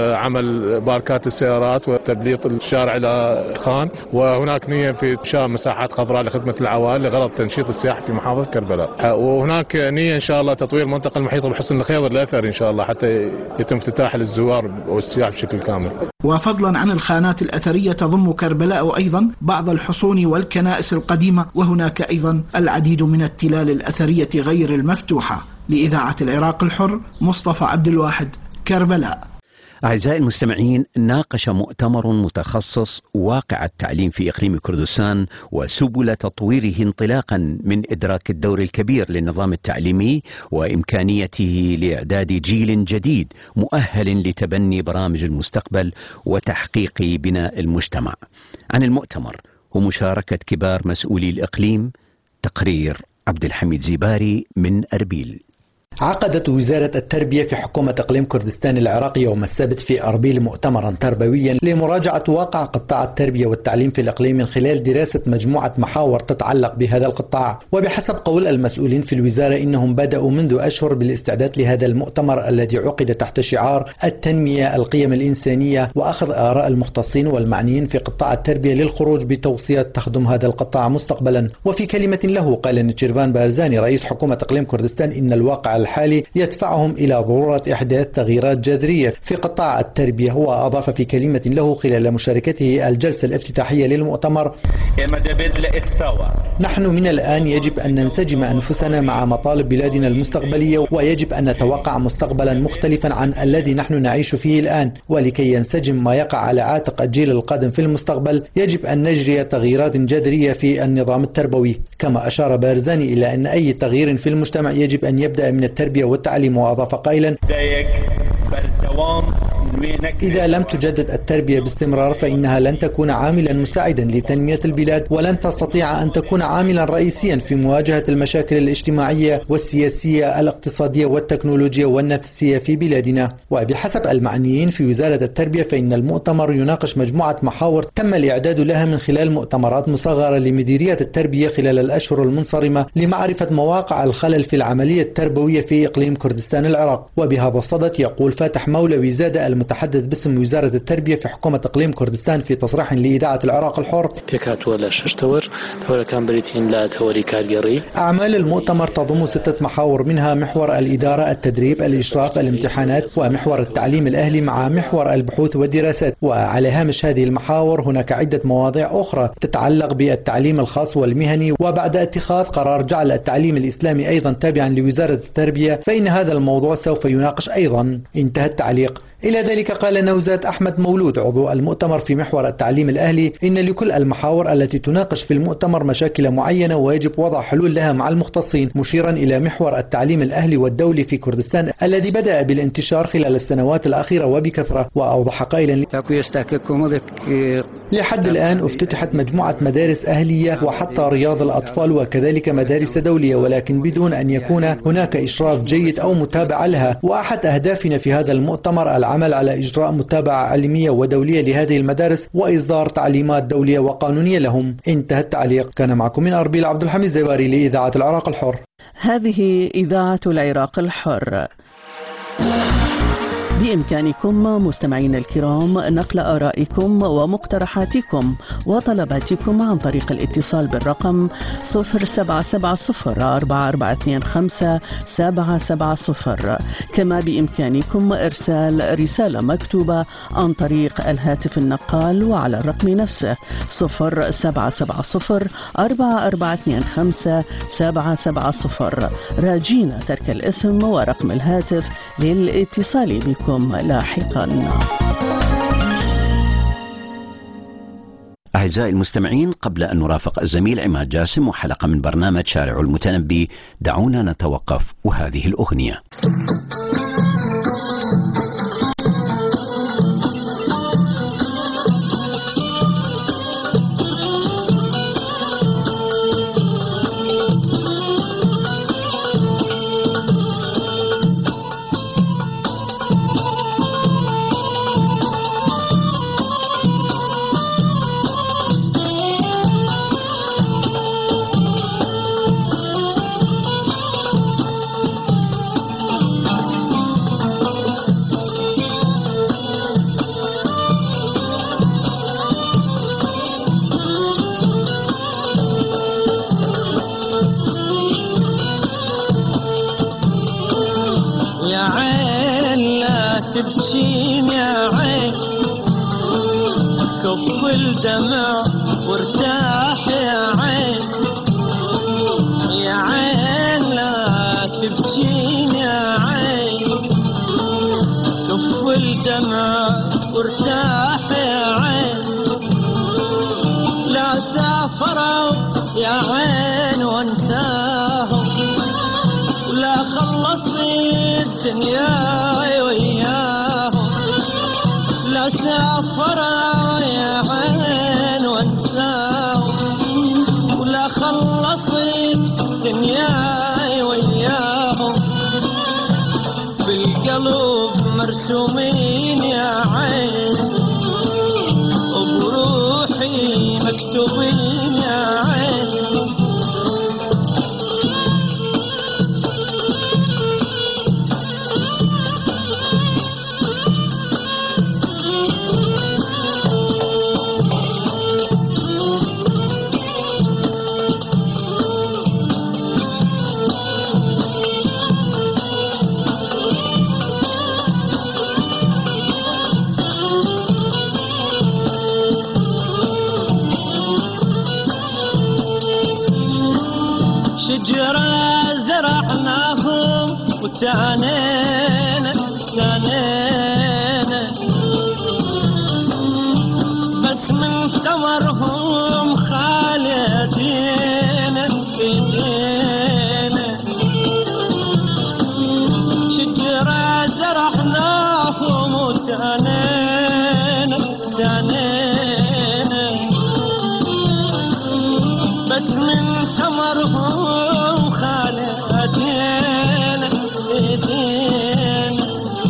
وعمل باركات السيارات وتبليط الشارع إلى خان، وهناك نية في إنشاء مساحات خضراء لخدمة العوائل لغرض تنشيط السياحة في محافظة كربلاء. وهناك نية إن شاء الله تطوير المنطقة المحيطة بحسن الخيض الأثري إن شاء الله حتى يتم افتتاح للزوار والسياح بشكل كامل. وفضلا عن الخانات الأثرية تضم كربلاء أيضا بعض الحصون والكنائس القديمة، وهناك أيضا العديد من التلال الأثرية غير المفتوحة. لإذاعة العراق الحر، مصطفى عبد الواحد، كربلاء. أعزائي المستمعين، ناقش مؤتمر متخصص واقع التعليم في إقليم كردستان وسبل تطويره انطلاقا من إدراك الدور الكبير للنظام التعليمي وإمكانيته لإعداد جيل جديد مؤهل لتبني برامج المستقبل وتحقيق بناء المجتمع. عن المؤتمر ومشاركة كبار مسؤولي الإقليم، تقرير عبد الحميد زيباري من أربيل. عقدت وزارة التربية في حكومة إقليم كردستان العراقي يوم السبت في أربيل مؤتمرا تربويا لمراجعة واقع قطاع التربية والتعليم في الإقليم من خلال دراسة مجموعة محاور تتعلق بهذا القطاع. وبحسب قول المسؤولين في الوزارة إنهم بدأوا منذ أشهر بالاستعداد لهذا المؤتمر الذي عقد تحت شعار التنمية القيم الإنسانية وأخذ آراء المختصين والمعنيين في قطاع التربية للخروج بتوصيات تخدم هذا القطاع مستقبلا. وفي كلمة له قال نتشيرفان بارزاني رئيس حكومة إقليم كردستان إن الواقع الحالي يدفعهم إلى ضرورة إحداث تغييرات جذرية في قطاع التربية. وأضاف في كلمة له خلال مشاركته الجلسة الافتتاحية للمؤتمر: نحن من الآن يجب أن ننسجم أنفسنا مع مطالب بلادنا المستقبلية، ويجب أن نتوقع مستقبلا مختلفا عن الذي نحن نعيش فيه الآن. ولكي ينسجم ما يقع على عاتق الجيل القادم في المستقبل يجب أن نجري تغييرات جذرية في النظام التربوي. كما أشار بارزاني إلى أن أي تغيير في المجتمع يجب أن يبدأ من التربية والتعليم. وأضاف قائلا: إذا لم تجدد التربية باستمرار فإنها لن تكون عاملا مساعدا لتنمية البلاد، ولن تستطيع أن تكون عاملا رئيسيا في مواجهة المشاكل الاجتماعية والسياسية الاقتصادية والتكنولوجيا والنفسية في بلادنا. وبحسب المعنيين في وزارة التربية فإن المؤتمر يناقش مجموعة محاور تم الإعداد لها من خلال مؤتمرات مصغرة لمديرية التربية خلال الأشهر المنصرمة لمعرفة مواقع الخلل في العملية التربوية في إقليم كردستان العراق. وبهذا الصدد يقول فاتح مولوي زادة المتحدث باسم وزارة التربية في حكومة إقليم كردستان في تصريح لإذاعة العراق الحر: أعمال المؤتمر تضم ستة محاور، منها محور الإدارة، التدريب، الإشراف، الامتحانات، ومحور التعليم الأهلي مع محور البحوث والدراسات. وعلى هامش هذه المحاور هناك عدة مواضيع أخرى تتعلق بالتعليم الخاص والمهني. وبعد اتخاذ قرار جعل التعليم الإسلامي أيضا تابعا لوزارة التربية فإن هذا الموضوع سوف يناقش أيضا. انتهى التعليق. إلى ذلك قال نوزات أحمد مولود عضو المؤتمر في محور التعليم الأهلي إن لكل المحاور التي تناقش في المؤتمر مشاكل معينة ويجب وضع حلول لها مع المختصين، مشيرا إلى محور التعليم الأهلي والدولي في كردستان الذي بدأ بالانتشار خلال السنوات الأخيرة وبكثرة. وأوضح قائلا لحد الآن افتتحت مجموعة مدارس أهلية وحتى رياض الأطفال وكذلك مدارس دولية، ولكن بدون أن يكون هناك إشراف جيد أو متابعة لها. وأحد أهدافنا في هذا المؤتمر العمل على إجراء متابعة علمية ودولية لهذه المدارس وإصدار تعليمات دولية وقانونية لهم. انتهى التعليق. كان معكم من أربيل عبد الحميد زيباري لإذاعة العراق الحر. هذه إذاعة العراق الحر. بإمكانكم مستمعينا الكرام نقل آرائكم ومقترحاتكم وطلباتكم عن طريق الاتصال بالرقم صفر سبعة سبعة صفر أربعة أربعة اثنين خمسة سبعة سبعة صفر. كما بإمكانكم إرسال رسالة مكتوبة عن طريق الهاتف النقال وعلى الرقم نفسه صفر سبعة سبعة صفر أربعة أربعة اثنين خمسة سبعة سبعة صفر، راجين ترك الاسم ورقم الهاتف للاتصال بكم لاحقا. أعزائي المستمعين، قبل أن نرافق الزميل عماد جاسم وحلقة من برنامج شارع المتنبي، دعونا نتوقف وهذه الأغنية. تبكين يا عين كف الدمع وارتاح يا عين، يا عين لا تبكين يا عين كف الدمع وارتاح يا عين، لا سافروا يا عين وانساهم ولا خلصي الدنيا سافروا يا عين وانساهم ولا خلصي دنياي وياهم، بالقلب مرسومين يا عين وبروحي مكتوبين يا عين. شجرة زرعناهم وتانينا تانينا بس من ثمرهم خالدين ايدينا، شجرة زرعناهم وتانينا تانينا بس من ثمرهم خالدين ايدينا،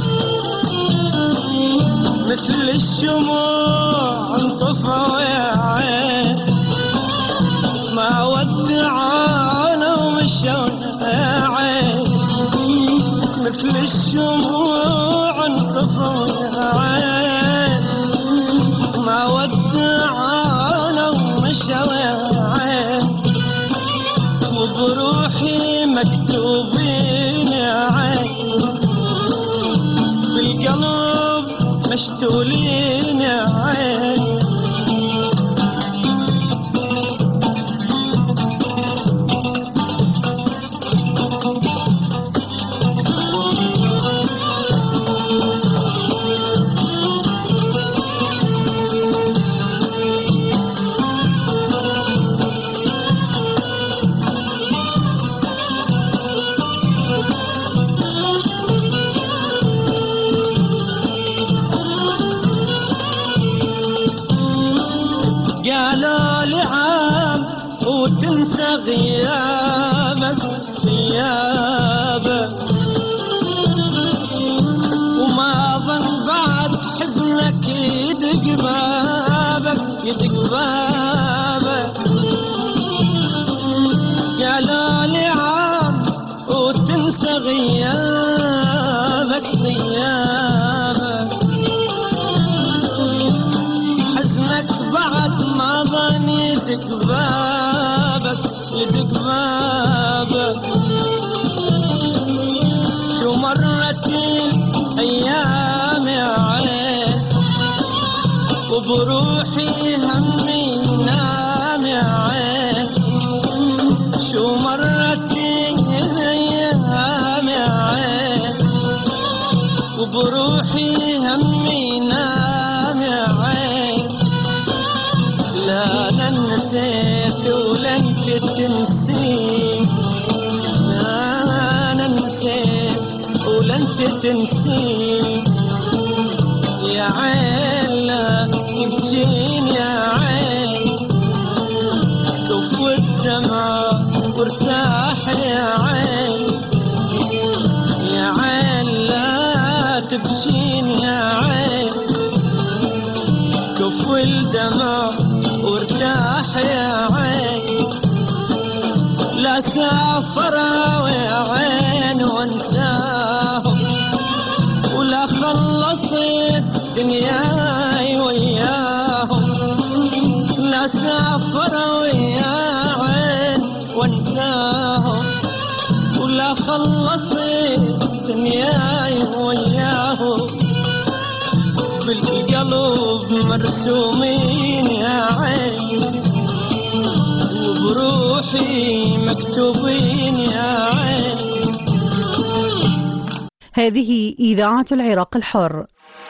مثل الشموع انطفوا يا عين ما ودعونا ومشونا يا عين، مثل الشموع انطفوا يا عين ما ودعونا ومشوا يا عين، وبروحي مكتوبين يا عين بالقلب مشتولين يا عين. يدق بابك يدق بابك قالوا لي عام وتنسى غيابك غيابك حزنك بعد ما ظن يدق بابك يدق بابك شو مرت الايام يا عين وبروحي همي نام يا عين شو مرت الايام يا عين وبروحي همي نام يا عين لا انا نسيت ولا انت تنسيني لا انا نسيت ولا انت تنسيني يا عين لا تجيني يا عين كف الدمع وارتاح يا عين يا عين لا تبكيني يا عين كف الدمع وارتاح يا عين لا سافر يا عين وانساهم ولا خلصت دنياي وياهم لا سافر يا عين وانساهم ولا خلصت دنياي وياهم بالقلب مرسومين يا عين وبروحي مكتوبين يا عين. هذه إذاعة العراق الحر.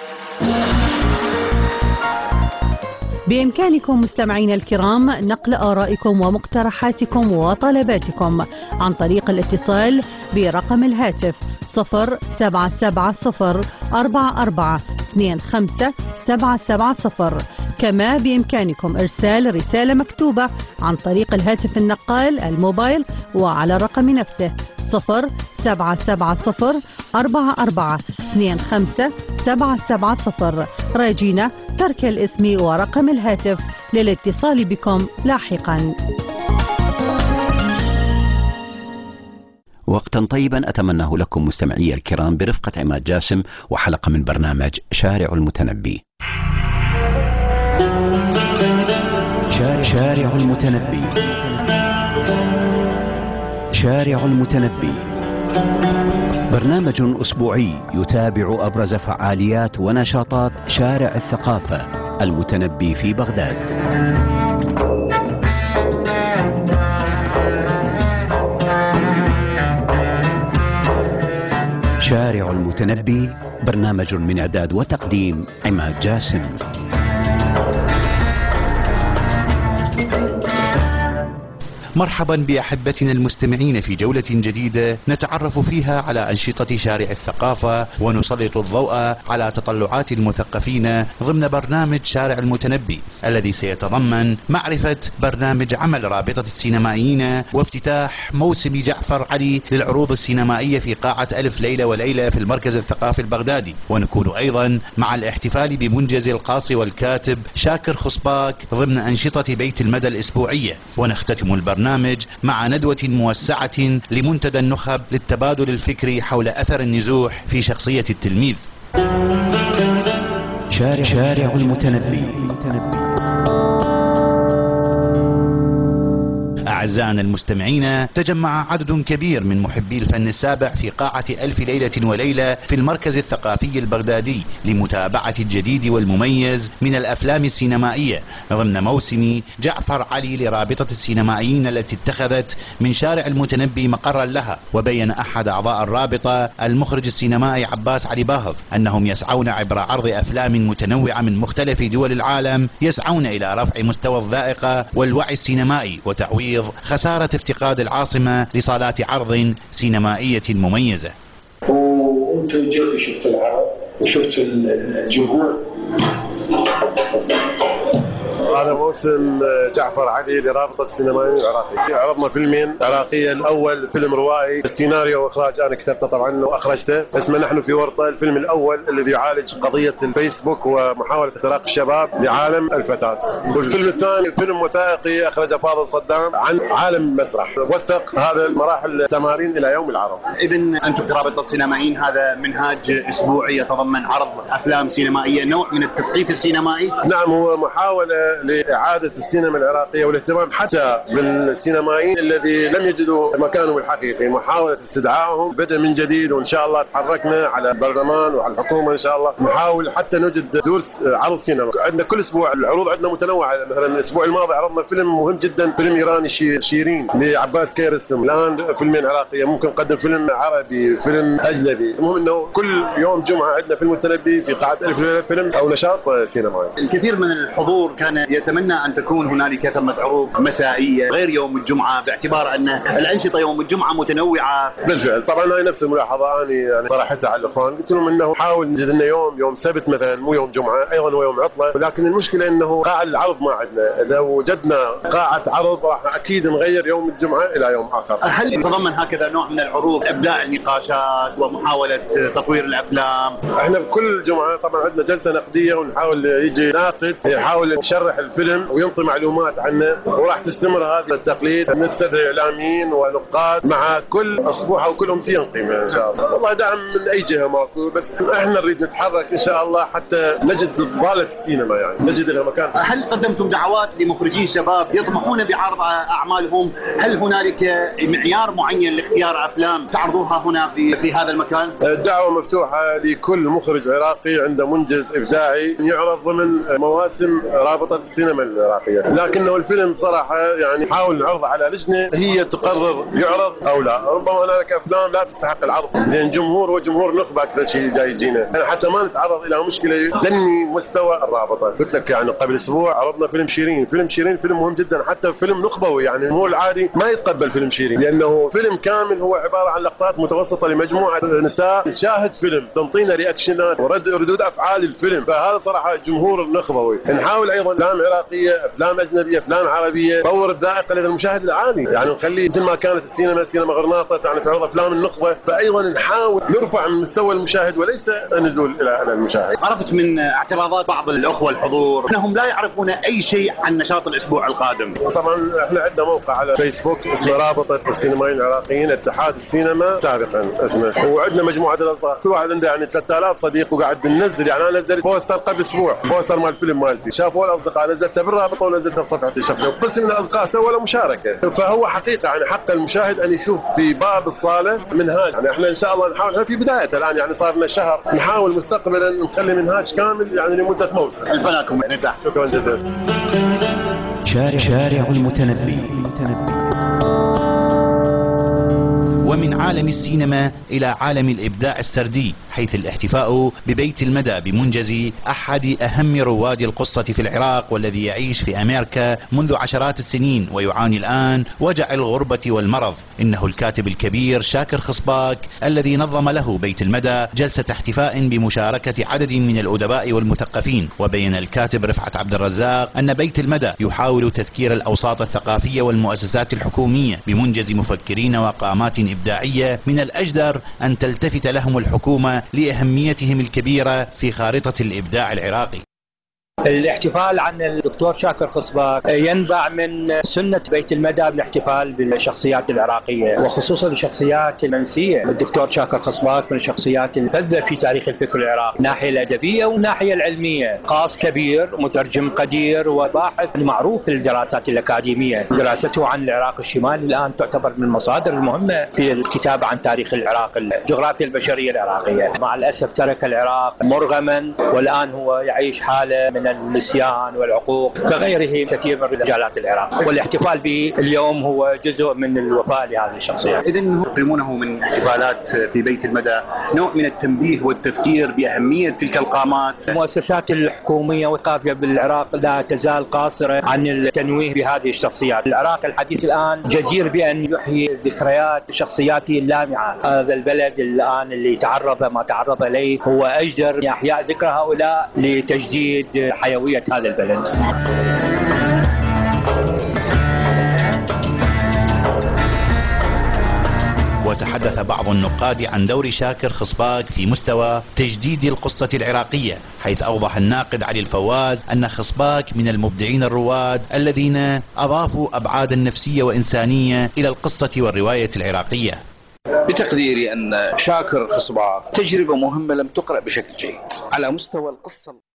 بإمكانكم مستمعينا الكرام نقل آرائكم ومقترحاتكم وطلباتكم عن طريق الاتصال برقم الهاتف صفر سبعة سبعة صفر أربعة أربعة اثنين خمسة سبعة سبعة صفر. كما بإمكانكم إرسال رسالة مكتوبة عن طريق الهاتف النقال الموبايل وعلى الرقم نفسه صفر سبعة سبعة صفر أربعة أربعة اثنين خمسة سبعة سبعة صفر. راجينا ترك الاسم ورقم الهاتف للاتصال بكم لاحقا. وقتا طيبا أتمناه لكم مستمعي الكرام برفقة عماد جاسم وحلقة من برنامج شارع المتنبي. شارع, شارع المتنبي شارع المتنبي برنامج أسبوعي يتابع أبرز فعاليات ونشاطات شارع الثقافة المتنبي في بغداد. شارع المتنبي برنامج من إعداد وتقديم عماد جاسم. مرحبا بأحبتنا المستمعين في جولة جديدة نتعرف فيها على أنشطة شارع الثقافة ونسلط الضوء على تطلعات المثقفين ضمن برنامج شارع المتنبي الذي سيتضمن معرفة برنامج عمل رابطة السينمائيين وافتتاح موسم جعفر علي للعروض السينمائية في قاعة ألف ليلة وليلة في المركز الثقافي البغدادي، ونكون أيضا مع الاحتفال بمنجز القاصي والكاتب شاكر خصباك ضمن أنشطة بيت المدى الأسبوعية، ونختتم البرنامج مع ندوة موسعة لمنتدى النخب للتبادل الفكري حول أثر النزوح في شخصية التلميذ. شارع, شارع المتنبي. أعزائنا المستمعين، تجمع عدد كبير من محبي الفن السابع في قاعة ألف ليلة وليلة في المركز الثقافي البغدادي لمتابعة الجديد والمميز من الأفلام السينمائية ضمن موسم جعفر علي لرابطة السينمائيين التي اتخذت من شارع المتنبي مقرا لها. وبين أحد أعضاء الرابطة المخرج السينمائي عباس علي باهظ أنهم يسعون عبر عرض أفلام متنوعة من مختلف دول العالم يسعون إلى رفع مستوى الذائقة والوعي السينمائي وتعويض خسارة افتقاد العاصمة لصالات عرض سينمائية مميزة. وانتم جيتوا شفتوا العرض وشفتوا الجمهور، هذا موسم جعفر علي لرابطة السينمائيين العراقية. عرضنا فيلمين عراقية، الأول فيلم روائي، السيناريو وإخراج أنا كتبته طبعا وأخرجته، اسمه نحن في ورطة. الفيلم الأول الذي يعالج قضية الفيسبوك ومحاولة اختراق الشباب لعالم الفتاة. والفيلم الثاني فيلم وثائقي أخرجه فاضل صدام عن عالم المسرح، وثق هذا المراحل التمارين إلى يوم العرض. إذن أنتم كرابطة السينمائيين هذا منهاج أسبوعي يتضمن عرض أفلام سينمائية، نوع من التثقيف السينمائي؟ نعم، هو محاولة لإعادة السينما العراقية والاهتمام حتى بالسينمائيين الذي لم يجدوا مكانهم الحقيقي، محاولة استدعائهم، بدء من جديد. وإن شاء الله تحركنا على البرلمان وعلى الحكومة إن شاء الله نحاول حتى نجد دور عرض سينما. عندنا كل أسبوع العروض عندنا متنوعة، مثلا الأسبوع الماضي عرضنا فيلم مهم جدا، فيلم إيراني شيرين لعباس كيرستم. الآن فيلمين عراقية، ممكن نقدم فيلم عربي، فيلم أجنبي. المهم أنه كل يوم جمعة عندنا فيلم متنبي في قاعة ألف ليلة فيلم أو نشاط سينمائي. الكثير من الحضور كان يتمنى أن تكون هنالك ثمة عروض مسائية غير يوم الجمعة، باعتبار أن الأنشطة يوم الجمعة متنوعة. بالفعل، طبعا هاي نفس الملاحظة أنا يعني طرحتها على الإخوان، قلت لهم أنه حاول نجد لنا يوم يوم سبت مثلا، مو يوم جمعة، أيضا هو يوم عطلة. ولكن المشكلة أنه قاعة العرض ما عندنا، لو وجدنا قاعة عرض راح أكيد نغير يوم الجمعة إلى يوم آخر. هل يتضمن هكذا نوع من العروض إبداع النقاشات ومحاولة تطوير الأفلام؟ احنا بكل جمعة طبعا عندنا جلسة نقدية، ونحاول يجي ناقد يحاول يشرح الفيلم وينطي معلومات عنه، وراح تستمر هذا التقليد. نستدعي إعلاميين ونقاد مع كل أسبوع أو كل أمسية نقيمها إن شاء الله. والله دعم من أي جهة ماكو، بس احنا نريد نتحرك إن شاء الله حتى نجد ضالة السينما، يعني نجد لها مكان. هل قدمتم دعوات لمخرجين شباب يطمحون بعرض أعمالهم؟ هل هنالك معيار معين لاختيار أفلام تعرضوها هنا في في هذا المكان؟ الدعوة مفتوحة لكل مخرج عراقي عنده منجز إبداعي يعرض ضمن مواسم رابطة السينما العراقية، لكنه الفيلم صراحة يعني حاول نعرضه على لجنة هي تقرر يعرض أو لا. ربما هنالك أفلام لا تستحق العرض، زين جمهور وجمهور نخبة أكثر شيء جاي يجينا، يعني حتى ما نتعرض إلى مشكلة تدني مستوى الرابطة. قلت لك يعني قبل أسبوع عرضنا فيلم شيرين، فيلم شيرين فيلم مهم جدا، حتى فيلم نخبوي، يعني مو العادي ما يتقبل فيلم شيرين، لأنه فيلم كامل هو عبارة عن لقطات متوسطة لمجموعة نساء تشاهد فيلم، تنطينا رياكشنات ورد ردود أفعال الفيلم. فهذا صراحة جمهور النخبوي. نحاول أيضا أفلام عراقية، أفلام أجنبية، أفلام عربية، طور الذائقة لدى المشاهد العادي، يعني نخلي مثل ما كانت السينما سينما غرناطة يعني تعرض أفلام النخبة، فأيضا نحاول نرفع من مستوى المشاهد وليس النزول إلى المشاهد. عرفت من اعتراضات بعض الأخوة الحضور أنهم لا يعرفون أي شيء عن نشاط الأسبوع القادم. طبعا احنا عندنا موقع على فيسبوك اسمه رابطة السينمائيين العراقيين اتحاد السينما سابقا اسمه، وعندنا مجموعة الأصدقاء كل واحد عنده يعني ثلاثة آلاف صديق، وقاعد ننزل، يعني أنا نزلت بوستر قبل أسبوع، بوستر مال الفيلم مالتي، شافوه الأصدقاء، نزلته بالرابطة ونزلته بصفحتي الشخصية، وقسم من الأصدقاء سووا له مشاركة. فهو حقيقة يعني حق المشاهد أن يشوف في باب الصالة منهاج، يعني احنا إن شاء الله نحاول، احنا في بداية الآن يعني صار لنا شهر، نحاول مستقبلا نخلي منهاج كامل يعني لمدة موسم. بالنسبة لكم نجاح. شكرا جدا. شارع شارع المتنبي. ومن عالم السينما إلى عالم الإبداع السردي، حيث الاحتفاء ببيت المدى بمنجز أحد أهم رواد القصة في العراق، والذي يعيش في أمريكا منذ عشرات السنين ويعاني الآن وجع الغربة والمرض. إنه الكاتب الكبير شاكر خصباك الذي نظم له بيت المدى جلسة احتفاء بمشاركة عدد من الأدباء والمثقفين. وبين الكاتب رفعت عبد الرزاق أن بيت المدى يحاول تذكير الأوساط الثقافية والمؤسسات الحكومية بمنجز مفكرين وقامات إبداعية من الأجدر أن تلتفت لهم الحكومة لأهميتهم الكبيرة في خارطة الإبداع العراقي. الاحتفال عن الدكتور شاكر خصباك ينبع من سنة بيت المدى بالاحتفال بالشخصيات العراقية، وخصوصا الشخصيات المنسية. الدكتور شاكر خصباك من الشخصيات الفذة في تاريخ الفكر العراقي، الناحية الأدبية والناحية العلمية، قاص كبير، مترجم قدير، وباحث معروف في الدراسات الأكاديمية. دراسته عن العراق الشمالي الآن تعتبر من المصادر المهمة في الكتابة عن تاريخ العراق، الجغرافيا البشرية العراقية. مع الأسف ترك العراق مرغما، والآن هو يعيش حالة من النسيان والعقوق كغيره كثير من رجالات العراق، والاحتفال به اليوم هو جزء من الوفاء لهذه الشخصيات. إذن يقيمونه من احتفالات في بيت المدى نوع من التنبيه والتذكير بأهمية تلك القامات. المؤسسات الحكومية والقافية بالعراق لا تزال قاصرة عن التنويه بهذه الشخصيات. العراق الحديث الآن جدير بأن يحيي ذكريات شخصياته اللامعة. هذا البلد الآن اللي تعرض ما تعرض إليه هو أجدر إحياء ذكر هؤلاء لتجديد حيوية هذا البلد. تحدث بعض النقاد عن دور شاكر خصباك في مستوى تجديد القصة العراقية، حيث أوضح الناقد علي الفواز أن خصباك من المبدعين الرواد الذين أضافوا أبعادا نفسية وإنسانية إلى القصة والرواية العراقية. بتقديري أن شاكر خصباك تجربة مهمة لم تقرأ بشكل جيد على مستوى القصة.